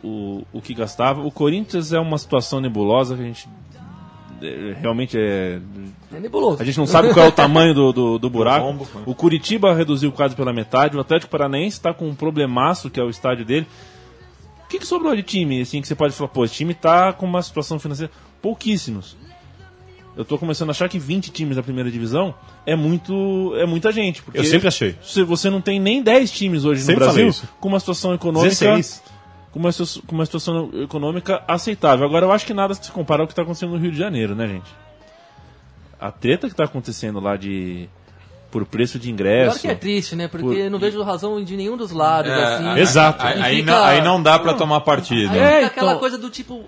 o que gastava. O Corinthians é uma situação nebulosa que a gente realmente é nebuloso. A gente não sabe qual é o tamanho do buraco. O Curitiba reduziu quase pela metade. O Atlético Paranaense está com um problemaço, que é o estádio dele. O que sobrou de time, assim, que você pode falar, pô, esse time está com uma situação financeira? Pouquíssimos. Eu estou começando a achar que 20 times da primeira divisão é muita gente. Porque eu sempre achei. Você não tem nem 10 times hoje sempre no Brasil com uma situação econômica 16. Com uma situação econômica aceitável. Agora, eu acho que nada se compara ao que está acontecendo no Rio de Janeiro, né, gente? A treta que está acontecendo lá por preço de ingresso. Claro que é triste, né? Porque não vejo razão de nenhum dos lados. Assim. Exato. Aí não dá pra tomar partido. Aí fica aquela coisa do tipo,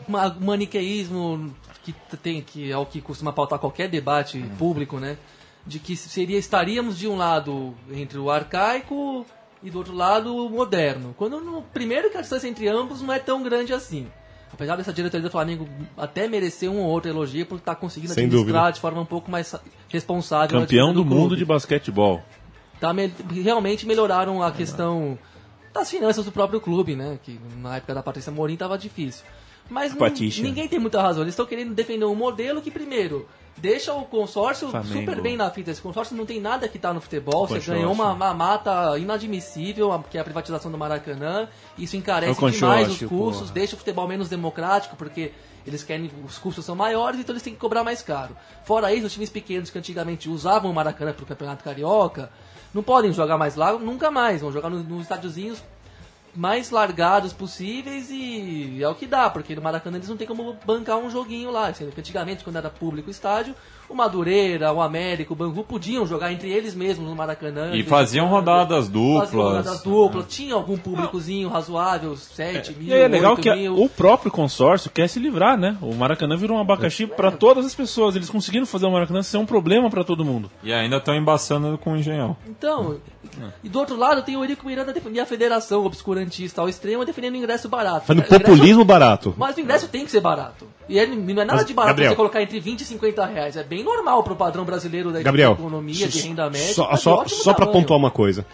maniqueísmo que é o que costuma pautar qualquer debate público, né? De que estaríamos de um lado entre o arcaico e do outro lado o moderno. Quando primeiro que a distância entre ambos não é tão grande assim. Apesar dessa diretoria do Flamengo até merecer um ou outro elogio por estar conseguindo administrar de forma um pouco mais responsável. Campeão do mundo de basquetebol. Realmente melhoraram a questão das finanças do próprio clube, né? Que na época da Patrícia Morim estava difícil. Mas ninguém tem muita razão. Eles estão querendo defender um modelo que, primeiro, deixa o consórcio super bem na fita. Esse consórcio não tem nada que está no futebol. Você ganhou uma mata inadmissível, que é a privatização do Maracanã. Isso encarece demais os custos, deixa o futebol menos democrático, porque eles querem, os custos são maiores, então eles têm que cobrar mais caro. Fora isso, os times pequenos que antigamente usavam o Maracanã para o Campeonato Carioca, não podem jogar mais lá, nunca mais. Vão jogar nos estádiozinhos mais largados possíveis e é o que dá, porque no Maracanã eles não tem como bancar um joguinho lá. Antigamente, quando era público o estádio, o Madureira, o América, o Bangu podiam jogar entre eles mesmos no Maracanã. E faziam rodadas duplas. Tinha algum públicozinho razoável, 7 mil, 8 mil. E é legal que o próprio consórcio quer se livrar, né? O Maracanã virou um abacaxi para todas as pessoas. Eles conseguiram fazer o Maracanã ser um problema para todo mundo. E ainda estão embaçando com o Engenhão. Então, e do outro lado tem o Eurico Miranda defendendo a federação obscurantista ao extremo, defendendo o ingresso barato. Fazendo populismo barato. Mas o ingresso tem que ser barato. E não é nada de barato você colocar entre 20 e 50 reais. É bem normal pro padrão brasileiro da economia, de renda média. Só para pontuar uma coisa.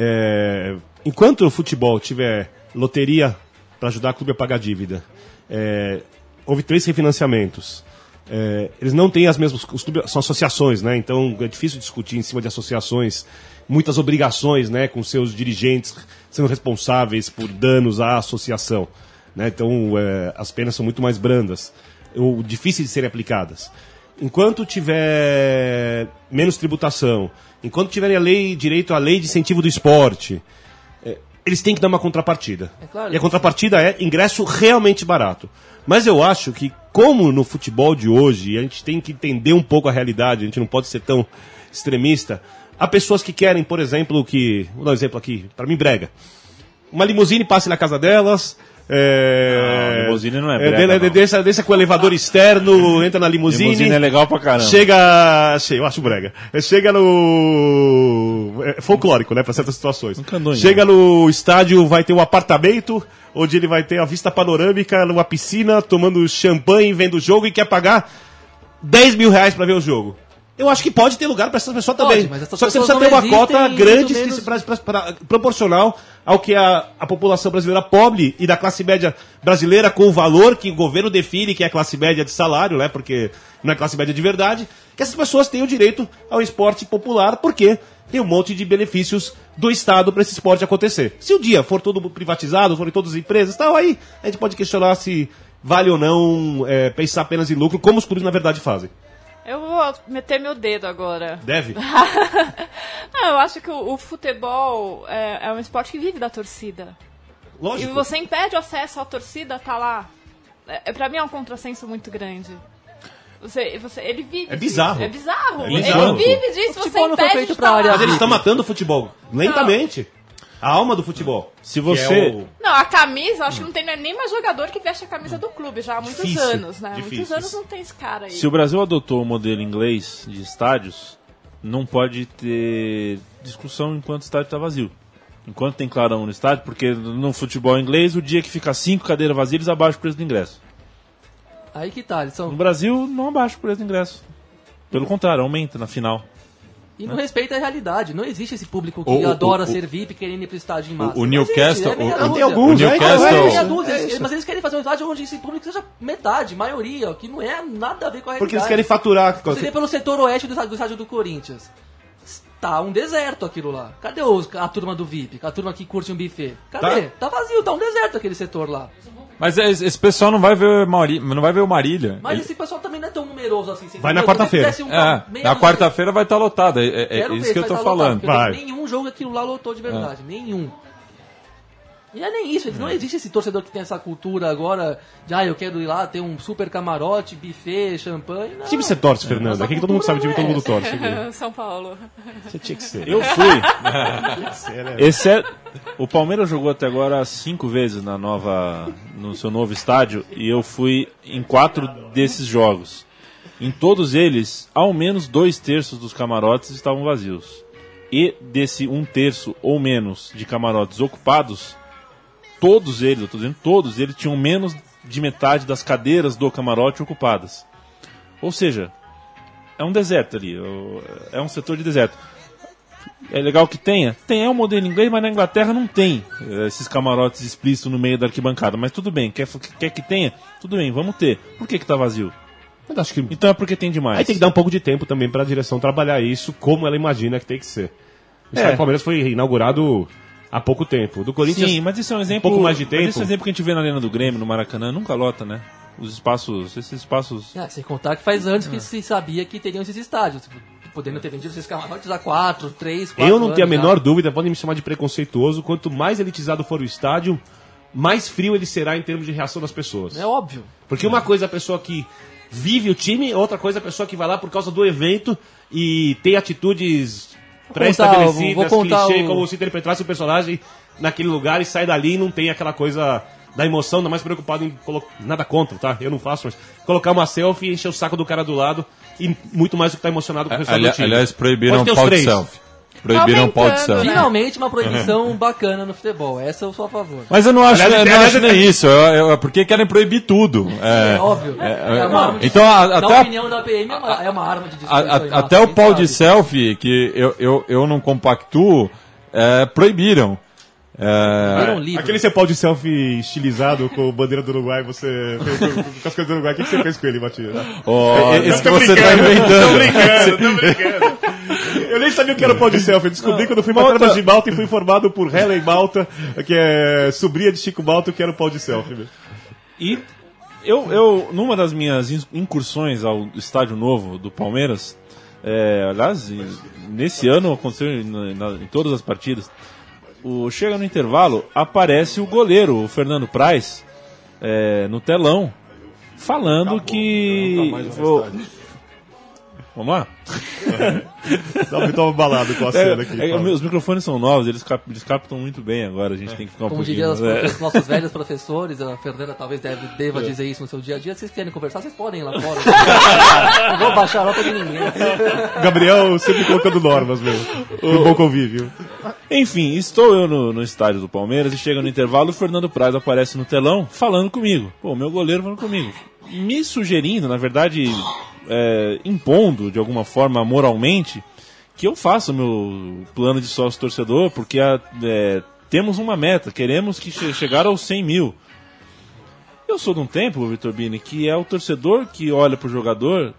Enquanto o futebol tiver loteria para ajudar o clube a pagar dívida, houve 3 refinanciamentos. Eles não têm as mesmas... Os clubes são associações, né? Então é difícil discutir em cima de associações. Muitas obrigações, né? Com seus dirigentes sendo responsáveis por danos à associação. Né? Então as penas são muito mais brandas. Ou difíceis de serem aplicadas. Enquanto tiver menos tributação, enquanto tiver direito à lei de incentivo do esporte, eles têm que dar uma contrapartida. claro, E a contrapartida é ingresso realmente barato. Mas eu acho que, como no futebol de hoje, a gente tem que entender um pouco a realidade, a gente não pode ser tão extremista. Há pessoas que querem, por exemplo, vou dar um exemplo aqui, para mim brega. Uma limusine passe na casa delas. Não, limusine não é brega, Desça com o elevador externo, entra na limusine. Limusine é legal pra caramba. Eu acho brega. Chega no... É folclórico, né, pra certas situações. Chega no estádio, vai ter um apartamento, onde ele vai ter a vista panorâmica, numa piscina, tomando champanhe, vendo o jogo e quer pagar 10 mil reais pra ver o jogo. Eu acho que pode ter lugar para essas pessoas também. Mas essas Só que você pessoas precisa ter uma não cota existem, grande muito menos. proporcional ao que a população brasileira pobre e da classe média brasileira, com o valor que o governo define, que é a classe média de salário, né? Porque não é classe média de verdade, que essas pessoas tenham direito ao esporte popular, porque tem um monte de benefícios do Estado para esse esporte acontecer. Se o dia for todo privatizado, forem todas as empresas, tal, aí a gente pode questionar se vale ou não pensar apenas em lucro, como os clubes na verdade fazem. Eu vou meter meu dedo agora. Deve? Não, eu acho que o futebol é um esporte que vive da torcida. Lógico. E você impede o acesso à torcida, tá lá. Pra mim é um contrassenso muito grande. Ele vive É bizarro. disso. É bizarro. É bizarro. Ele vive disso, O você futebol não foi impede feito de pra tá área lá. Mas eles estão matando o futebol lentamente. A alma do futebol. Se você... Não, a camisa, eu acho que não tem nem mais jogador que veste a camisa do clube já há muitos Difícil, anos, né? difícil. Muitos anos não tem esse cara aí. Se o Brasil adotou o modelo inglês de estádios, não pode ter discussão enquanto o estádio está vazio. Enquanto tem clarão no estádio, porque no futebol inglês, o dia que fica 5 cadeiras vazias, eles abaixam o preço do ingresso. Aí que tá, eles são... No Brasil, não abaixa o preço do ingresso. Pelo contrário, aumenta na final. E não respeita a realidade. Não existe esse público que adora ser VIP querendo ir pro estádio em massa. O Newcastle... Não tem alguns, o Newcastle... mas eles querem fazer um estádio onde esse público seja metade, maioria, que não é nada a ver com a realidade. Porque eles querem faturar. Você vê pelo setor oeste do estádio do Corinthians. Tá um deserto aquilo lá. Cadê a turma do VIP? A turma que curte um buffet? Cadê? Tá vazio, tá um deserto aquele setor lá. Mas esse pessoal não vai ver o Marília. Mas esse pessoal também não é tão numeroso assim. Vai na quarta-feira. Na quarta-feira vai estar lotado. É isso que eu tô falando. Vai. Nenhum jogo aquilo lá lotou de verdade. Nenhum. E é nem isso. Não existe esse torcedor que tem essa cultura agora de eu quero ir lá, ter um super camarote, buffet, champanhe. Não. Que time você torce, Fernanda? Aqui que todo mundo sabe, time todo mundo torce. São Paulo. Você tinha que ser. Eu fui. O Palmeiras jogou até agora 5 vezes no seu novo estádio e eu fui em 4 desses jogos. Em todos eles, ao menos 2/3 dos camarotes estavam vazios. E desse 1/3 ou menos de camarotes ocupados, todos eles tinham menos de metade das cadeiras do camarote ocupadas. Ou seja, é um deserto ali, é um setor de deserto. É legal que tenha? Tem, um modelo inglês, mas na Inglaterra não tem esses camarotes explícitos no meio da arquibancada. Mas tudo bem, quer que tenha? Tudo bem, vamos ter. Por que tá vazio? Eu acho que... Então é porque tem demais. Aí tem que dar um pouco de tempo também para a direção trabalhar isso como ela imagina que tem que ser. O estádio Palmeiras foi inaugurado há pouco tempo. Do Corinthians, sim, mas isso é um exemplo. Um pouco mais de tempo. Mas isso é um exemplo que a gente vê na Arena do Grêmio, no Maracanã, nunca lota, né? Esses espaços. Sem contar que faz anos que se sabia que teriam esses estádios. Podendo ter vendido esses camarotes há 4, 3, 4 Eu não tenho a menor já. dúvida, podem me chamar de preconceituoso. Quanto mais elitizado for o estádio, mais frio ele será em termos de reação das pessoas. É óbvio. Porque uma coisa é a pessoa que vive o time, outra coisa é a pessoa que vai lá por causa do evento e tem atitudes pré-estabelecidas, clichê, como se interpretasse o personagem naquele lugar e sai dali e não tem aquela coisa da emoção, não mais preocupado em colocar... Nada contra, tá? Eu não faço, mas colocar uma selfie e encher o saco do cara do lado e muito mais do que tá emocionado com o resultado do time. Aliás, proibiram o pau de selfie. Proibiram o pau de selfie. Finalmente uma proibição bacana no futebol. Essa eu sou a favor. Mas eu não acho, nem isso. Porque querem proibir tudo. Óbvio. Então, na opinião da PM, é uma arma de destruição. Até o pau de selfie, que eu não compactuo, proibiram. Aquele seu pau de selfie estilizado com bandeira do Uruguai, você fez com as coisas do Uruguai, o que você fez com ele, Matias? Esse que você tá inventando. Tô brincando. Eu nem sabia o que era o pau de selfie, eu descobri quando eu fui pra Termas de Malta e fui informado por Helen Malta, que é sobrinha de Chico Malta, que era o pau de selfie. E eu numa das minhas incursões ao estádio novo do Palmeiras, aliás, nesse ano aconteceu em todas as partidas, chega no intervalo, aparece o goleiro, o Fernando Praz, no telão, falando que... Vamos lá? Tava balado com a cena aqui. Os microfones são novos, eles captam muito bem agora, a gente tem que ficar um Como pouquinho... diria os nossos velhos professores, a Fernanda talvez deva dizer isso no seu dia a dia, se vocês querem conversar, vocês podem ir lá fora. Não vou baixar a nota de ninguém. Gabriel sempre colocando normas mesmo. Pro bom convívio. Enfim, estou eu no estádio do Palmeiras e chega no intervalo, o Fernando Praz aparece no telão falando comigo. Pô, meu goleiro falando comigo. Me sugerindo, na verdade... impondo de alguma forma moralmente que eu faça o meu plano de sócio torcedor, porque temos uma meta, queremos que chegar aos 100 mil. Eu sou de um tempo, Vitor Bini, que é o torcedor que olha pro jogador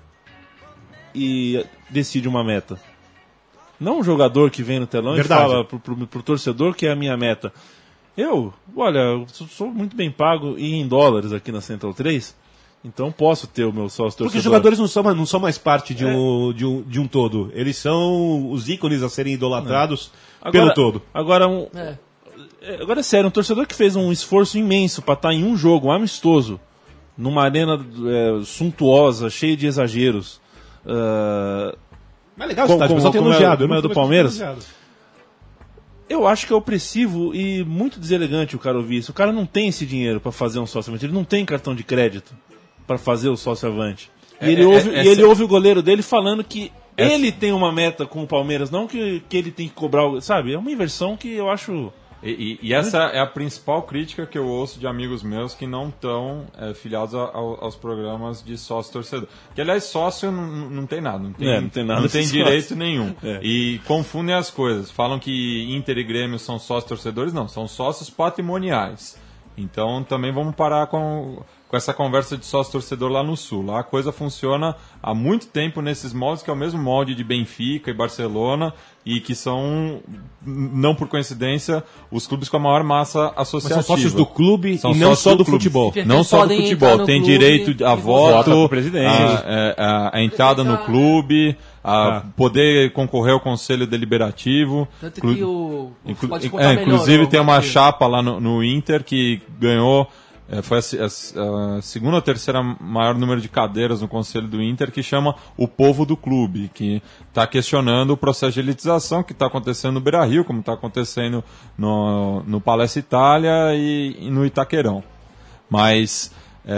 e decide uma meta. Não o jogador que vem no telão Verdade. E fala pro torcedor que é a minha meta. Eu sou muito bem pago e em dólares aqui na Central 3. Então posso ter o meu sócio torcedor. Porque os jogadores não são mais parte de um todo. Eles são os ícones a serem idolatrados pelo todo. Agora é sério, um torcedor que fez um esforço imenso para estar em um jogo um amistoso, numa arena suntuosa, cheia de exageros. Mas legal o estádio, o pessoal tem elogiado. Como é do Palmeiras. Eu acho que é opressivo e muito deselegante o cara ouvir isso. O cara não tem esse dinheiro para fazer um sócio-avante, ele não tem cartão de crédito para fazer o sócio-avante. E ele ouve o goleiro dele falando que ele tem uma meta com o Palmeiras, não que ele tem que cobrar, sabe? É uma inversão que eu acho... E essa é a principal crítica que eu ouço de amigos meus que não estão filiados aos programas de sócio-torcedor. Que, aliás, sócio não tem nada. Não tem nada. Não tem direito nenhum. E confundem as coisas. Falam que Inter e Grêmio são sócios-torcedores. Não, são sócios patrimoniais. Então, também vamos parar com essa conversa de sócio-torcedor lá no Sul. Lá a coisa funciona há muito tempo nesses moldes, que é o mesmo molde de Benfica e Barcelona, e que são, não por coincidência, os clubes com a maior massa associativa. Mas são sócios do clube e não só do futebol. Não só do futebol. Tem direito a voto, a entrada no clube, a poder concorrer ao conselho deliberativo. Tanto que pode contar melhor, inclusive tem uma chapa lá no Inter que ganhou... Foi a segunda ou terceira maior número de cadeiras no Conselho do Inter, que chama o Povo do Clube, que está questionando o processo de elitização que está acontecendo no Beira-Rio, como está acontecendo no Palestra Itália e no Itaquerão. Mas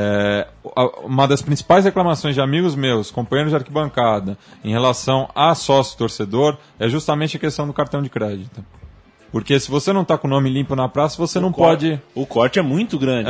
uma das principais reclamações de amigos meus, companheiros de arquibancada, em relação a sócio-torcedor, é justamente a questão do cartão de crédito. Porque se você não está com o nome limpo na praça, você não pode... O corte é muito grande.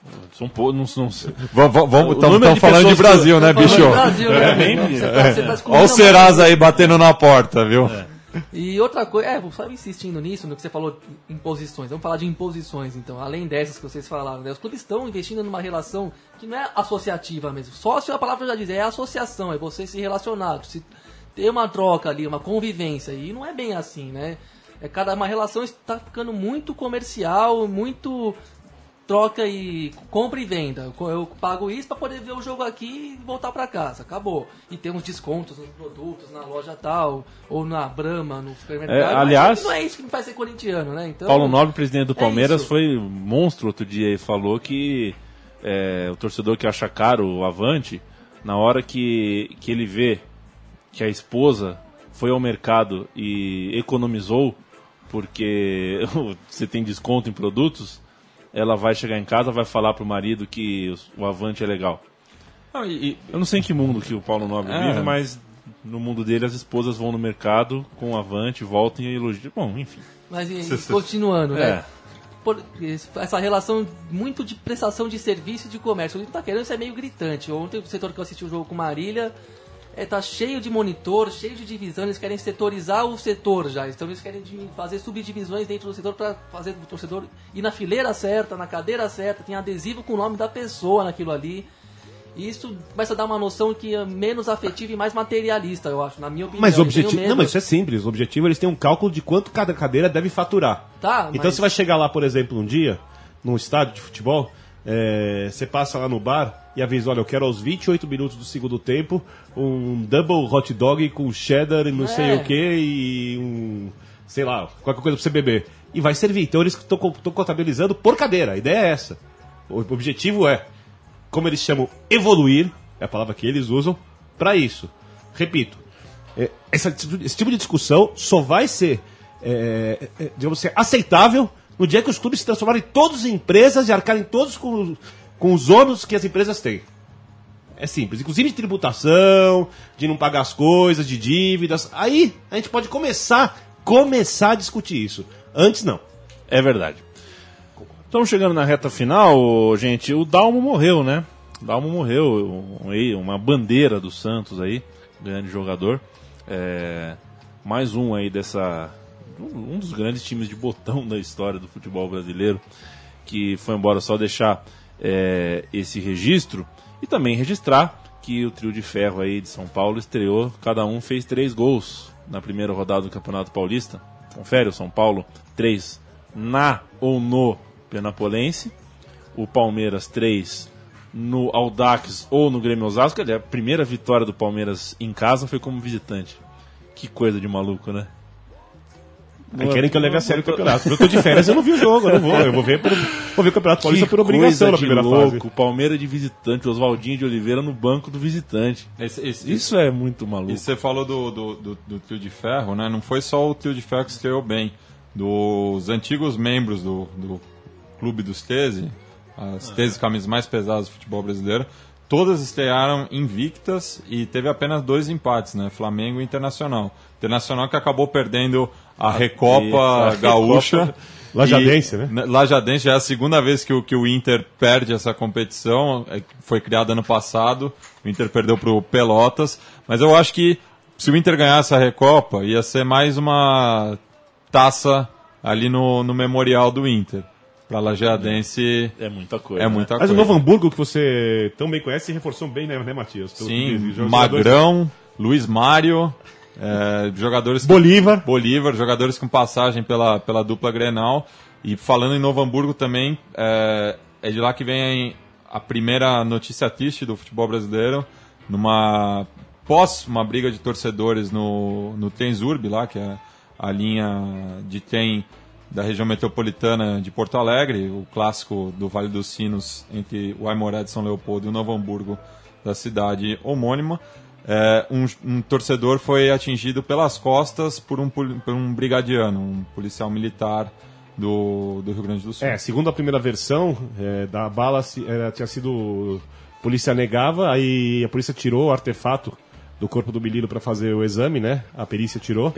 Estamos falando de Brasil, né, bicho? Olha o Serasa aí batendo na porta, viu? E outra coisa, só insistindo nisso, no que você falou, imposições. Vamos falar de imposições, então. Além dessas que vocês falaram, né? Os clubes estão investindo numa relação que não é associativa mesmo. Sócio, a palavra já diz, é associação, é você se relacionar, ter uma troca ali, uma convivência. E não é bem assim, né? Uma relação está ficando muito comercial, muito troca e compra e venda. Eu pago isso para poder ver o jogo aqui e voltar para casa. Acabou. E tem uns descontos nos produtos, na loja tal, ou na Brahma, no supermercado. Aliás, não é isso que me faz ser corintiano, né? Então, Paulo Nobre, presidente do Palmeiras, foi monstro outro dia e falou que o torcedor que acha caro o Avante, na hora que ele vê que a esposa foi ao mercado e economizou, porque você tem desconto em produtos, ela vai chegar em casa, vai falar pro marido que o Avante é legal. Eu não sei em que mundo que o Paulo Nobre vive, mas no mundo dele as esposas vão no mercado com o Avante, voltam e elogiam. Bom, enfim. Mas continuando, né? Essa relação muito de prestação de serviço e de comércio. O que tá querendo, isso é meio gritante. Ontem o setor que eu assisti o jogo com Marília tá cheio de monitor, cheio de divisão, eles querem setorizar o setor já. Então eles querem fazer subdivisões dentro do setor para fazer o torcedor ir na fileira certa, na cadeira certa, tem adesivo com o nome da pessoa naquilo ali. E isso começa a dar uma noção que é menos afetiva e mais materialista, eu acho, na minha opinião. Mas o objetivo, mas isso é simples. O objetivo, eles têm um cálculo de quanto cada cadeira deve faturar. Então você vai chegar lá, por exemplo, um dia, num estádio de futebol, você passa lá no bar e avisa, olha, eu quero aos 28 minutos do segundo tempo um double hot dog com cheddar e não sei o que e sei lá, qualquer coisa pra você beber. E vai servir. Então eles estão contabilizando por cadeira. A ideia é essa. O objetivo é, como eles chamam, evoluir, é a palavra que eles usam, para isso. Repito, esse tipo de discussão só vai ser, digamos assim, aceitável no dia que os clubes se transformarem todos em empresas e arcarem todos com os ônus que as empresas têm. É simples, inclusive de tributação, de não pagar as coisas, de dívidas. Aí a gente pode começar a discutir isso. Antes não. É verdade. Estamos chegando na reta final, gente. O Dalmo morreu, né? O Dalmo morreu, uma bandeira do Santos aí, grande jogador. Mais um aí um dos grandes times de botão da história do futebol brasileiro, que foi embora. Só deixar esse registro e também registrar que o trio de ferro aí de São Paulo estreou, cada um fez 3 gols na primeira rodada do Campeonato Paulista. Confere, o São Paulo 3 na ou no Penapolense, o Palmeiras 3 no Audax ou no Grêmio Osasco. A primeira vitória do Palmeiras em casa foi como visitante. Que coisa de maluco, né? Aí querem que eu leve a sério o campeonato. Eu tô de férias, eu não vi o jogo, eu não vou. Eu vou ver o Campeonato Paulista por obrigação na primeira fase. O Palmeiras de visitante, o Oswaldinho de Oliveira no banco do visitante. Isso é muito maluco. E você falou do trio de ferro, né? Não foi só o trio de ferro que estreou bem. Dos antigos membros do Clube dos 13, as 13 camisas mais pesadas do futebol brasileiro, todas estrearam invictas e teve apenas 2 empates, né? Flamengo e Internacional. Internacional que acabou perdendo a Recopa Gaúcha. Lajadense, né? Lajadense já é a segunda vez que o Inter perde essa competição. Foi criada ano passado, o Inter perdeu para o Pelotas. Mas eu acho que se o Inter ganhasse a Recopa, ia ser mais uma taça ali no memorial do Inter. Para Lajeadense é muita coisa. Mas o Novo Hamburgo, que você tão bem conhece, se reforçou bem, né, Matias? Sim, Magrão, Luiz Mário, jogadores... Bolívar, jogadores com passagem pela dupla Grenal. E falando em Novo Hamburgo também, é de lá que vem a primeira notícia triste do futebol brasileiro, pós uma briga de torcedores no Trenzurb, lá, que é a linha de trem da região metropolitana de Porto Alegre, o clássico do Vale dos Sinos entre o Aimoré de São Leopoldo e o Novo Hamburgo da cidade homônima. Um torcedor foi atingido pelas costas por um brigadiano, um policial militar do Rio Grande do Sul. Segundo a primeira versão, da bala tinha sido... A polícia negava, aí a polícia tirou o artefato do corpo do menino para fazer o exame, né? A perícia tirou.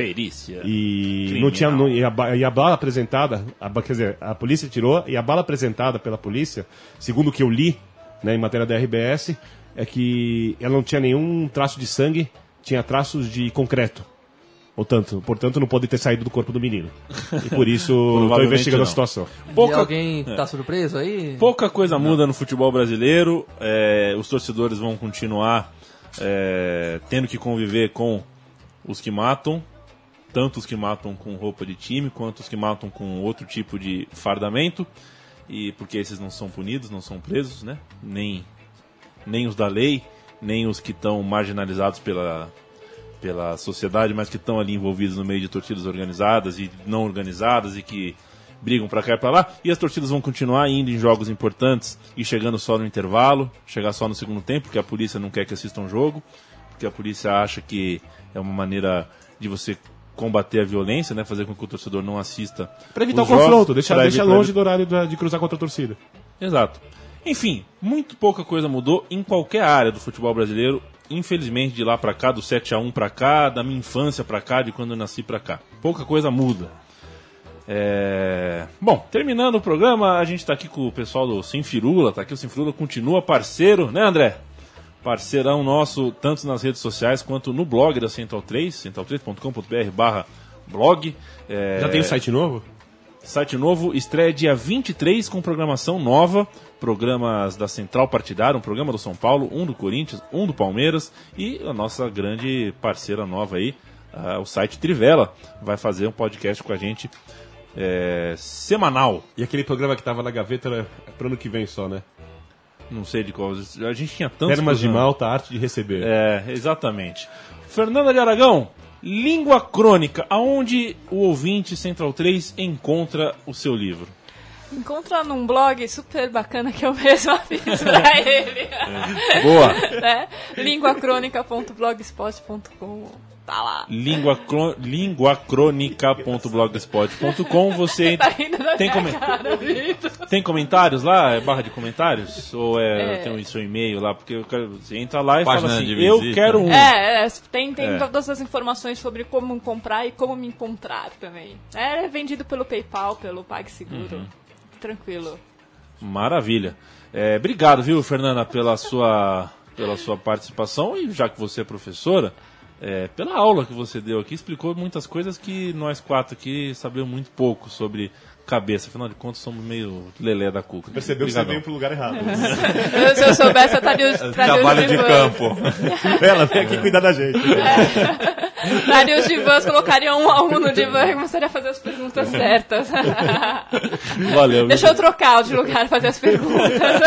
E não tinha, e a bala apresentada, quer dizer, a polícia tirou, e a bala apresentada pela polícia, segundo o que eu li, né, em matéria da RBS, é que ela não tinha nenhum traço de sangue, tinha traços de concreto. Portanto, não pode ter saído do corpo do menino. E por isso estou investigando a situação. E alguém tá surpreso aí? Pouca coisa muda no futebol brasileiro. Os torcedores vão continuar tendo que conviver com os que matam, tanto os que matam com roupa de time, quanto os que matam com outro tipo de fardamento, e porque esses não são punidos, não são presos, né? Nem os da lei, nem os que estão marginalizados pela sociedade, mas que estão ali envolvidos no meio de torcidas organizadas e não organizadas e que brigam pra cá e pra lá. E as torcidas vão continuar indo em jogos importantes e chegando só no intervalo, chegar só no segundo tempo, porque a polícia não quer que assista um jogo, porque a polícia acha que é uma maneira de você combater a violência, né? Fazer com que o torcedor não assista. Pra evitar o confronto, deixa longe do horário de cruzar contra a torcida. Exato. Enfim, muito pouca coisa mudou em qualquer área do futebol brasileiro. Infelizmente, de lá pra cá, do 7-1 pra cá, da minha infância pra cá, de quando eu nasci pra cá. Pouca coisa muda. Bom, terminando o programa, a gente tá aqui com o pessoal do Sem Firula, tá aqui o Sem Firula, continua parceiro, né, André? Parceirão nosso, tanto nas redes sociais quanto no blog da Central 3, central3.com.br/blog. Já tem o site novo? Site novo, estreia dia 23 com programação nova, programas da Central Partidária, um programa do São Paulo, um do Corinthians, um do Palmeiras e a nossa grande parceira nova aí, o site Trivela, vai fazer um podcast com a gente semanal. E aquele programa que estava na gaveta era pro ano que vem só, né? Não sei de qual. A gente tinha tantos Termas de Malta, arte de receber. Exatamente. Fernanda de Aragão, Língua Crônica, aonde o ouvinte Central 3 encontra o seu livro? Encontra num blog super bacana que eu mesma fiz pra ele. Boa! Né? linguacronica.blogspot.com. Tá lá. linguacronica.blogspot.com. Você Tá rindo da tem, minha cara, Vitor. tem comentários lá? É barra de comentários? Ou tem o seu e-mail lá? Porque você entra lá e Página fala assim, de eu visita. quero um. Tem todas as informações sobre como comprar e como me encontrar também. É vendido pelo PayPal, pelo PagSeguro. Tranquilo. Maravilha. Obrigado, viu, Fernanda, pela sua participação. E já que você é professora, pela aula que você deu aqui, explicou muitas coisas que nós quatro aqui sabemos muito pouco sobre cabeça. Afinal de contas, somos meio lelé da cuca. Percebeu que você veio pro lugar errado. Se eu soubesse, eu estaria Trabalho de campo. Ela vem aqui cuidar da gente. Daria os divãs, colocaria um a um no divã e começaria a fazer as perguntas certas. Valeu. Deixa eu trocar de lugar e fazer as perguntas.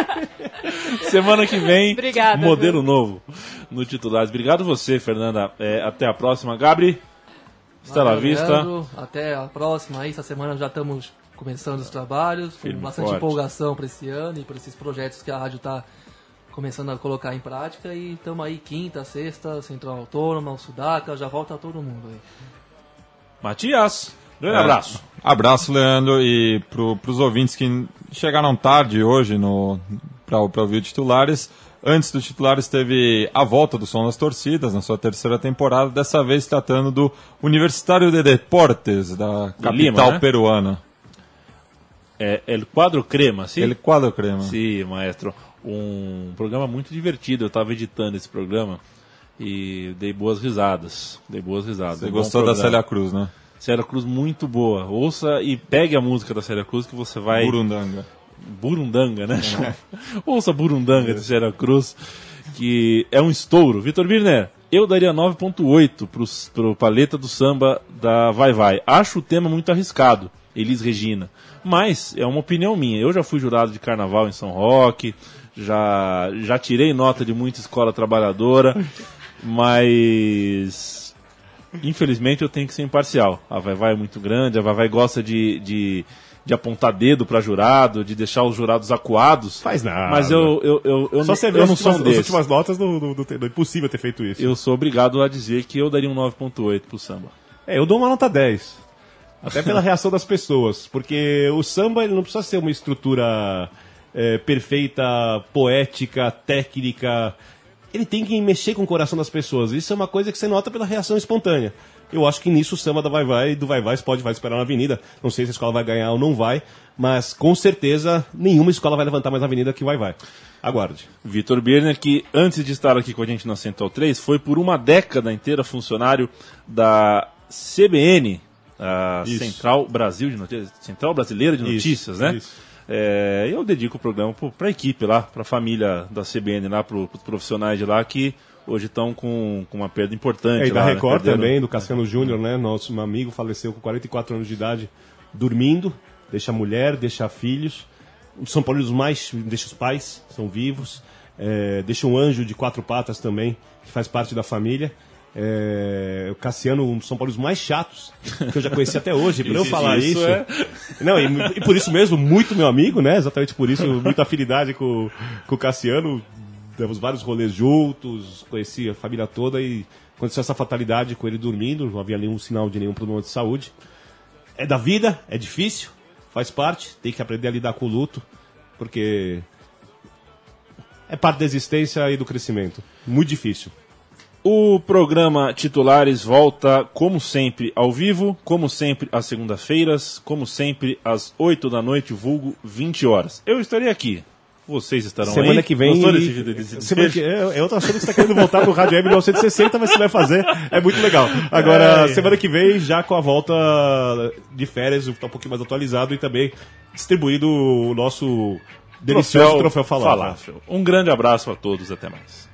Semana que vem, Obrigada, modelo novo no Titulares. Obrigado você, Fernanda. Até a próxima. Gabri, está à vista. Leandro, até a próxima. Essa semana já estamos começando os trabalhos, com Firme, bastante forte. empolgação para esse ano e para esses projetos que a rádio está começando a colocar em prática. E estamos aí quinta, sexta, Central Autônoma, o Sudaca, já volta todo mundo aí. Matias, grande abraço. Abraço, Leandro, e para os ouvintes que chegaram tarde hoje para ouvir o Titulares. Antes do Titulares teve a volta do Som das Torcidas na sua terceira temporada, dessa vez tratando do Universitário de Deportes, da capital Lima, né? peruana. El Quadro Crema, sim? Ele quadro crema. Sim, maestro. Um programa muito divertido. Eu estava editando esse programa e dei boas risadas. Você Um gostou bom da programa. Célia Cruz, né? Célia Cruz muito boa. Ouça e pegue a música da Célia Cruz que você vai... Burundanga. Burundanga, né? Ouça Burundanga de Célia Cruz, que é um estouro. Vitor Birner, eu daria 9.8 pro Paleta do Samba da Vai Vai. Acho o tema muito arriscado, Elis Regina. Mas é uma opinião minha. Eu já fui jurado de carnaval em São Roque, já tirei nota de muita escola trabalhadora, mas infelizmente eu tenho que ser imparcial. A Vai Vai é muito grande, a Vai Vai gosta de apontar dedo para jurado, de deixar os jurados acuados. Faz nada. Mas eu Só você não sou um as desses. últimas notas do impossível ter feito isso. Eu sou obrigado a dizer que eu daria um 9.8 pro samba. Eu dou uma nota 10. Até pela reação das pessoas. Porque o samba ele não precisa ser uma estrutura perfeita, poética, técnica. Ele tem que mexer com o coração das pessoas. Isso é uma coisa que você nota pela reação espontânea. Eu acho que nisso o samba da Vai Vai, do Vai Vai, vai esperar na avenida. Não sei se a escola vai ganhar ou não vai, mas com certeza nenhuma escola vai levantar mais a avenida que o Vai Vai. Aguarde. Vitor Birner, que antes de estar aqui com a gente na Central 3, foi por uma década inteira funcionário da CBN, a Isso. Central Brasileira de Notícias, né? Isso. Eu dedico o programa para a equipe lá, para a família da CBN lá, para os profissionais de lá que hoje estão com uma perda importante. E da lá, né? Record Perderam- também, do Cassiano Júnior, né? Nosso amigo faleceu com 44 anos de idade, dormindo, deixa a mulher, deixa filhos. O São Paulo deixa os pais, são vivos. Deixa um anjo de 4 patas também, que faz parte da família. O Cassiano, um dos São Paulo mais chatos que eu já conheci até hoje. Para eu falar isso, não, e por isso mesmo, muito meu amigo, né? Exatamente por isso, muita afinidade com o Cassiano. Demos vários rolês juntos, conheci a família toda e aconteceu essa fatalidade com ele dormindo, não havia nenhum sinal de nenhum problema de saúde. É da vida, é difícil, faz parte, tem que aprender a lidar com o luto, porque é parte da existência e do crescimento. Muito difícil. O programa Titulares volta, como sempre, ao vivo, como sempre, às segunda-feiras, como sempre, às 8 da noite, vulgo 20 horas. Eu estarei aqui. Vocês estarão Semana aí. que vem. Gostou desse Semana que, eu tô achando que você tá querendo voltar pro Rádio Web 1960, mas você vai fazer. É muito legal. Agora, semana que vem, já com a volta de férias, tá um pouquinho mais atualizado e também distribuído o nosso delicioso troféu Falafel. Um grande abraço a todos, até mais.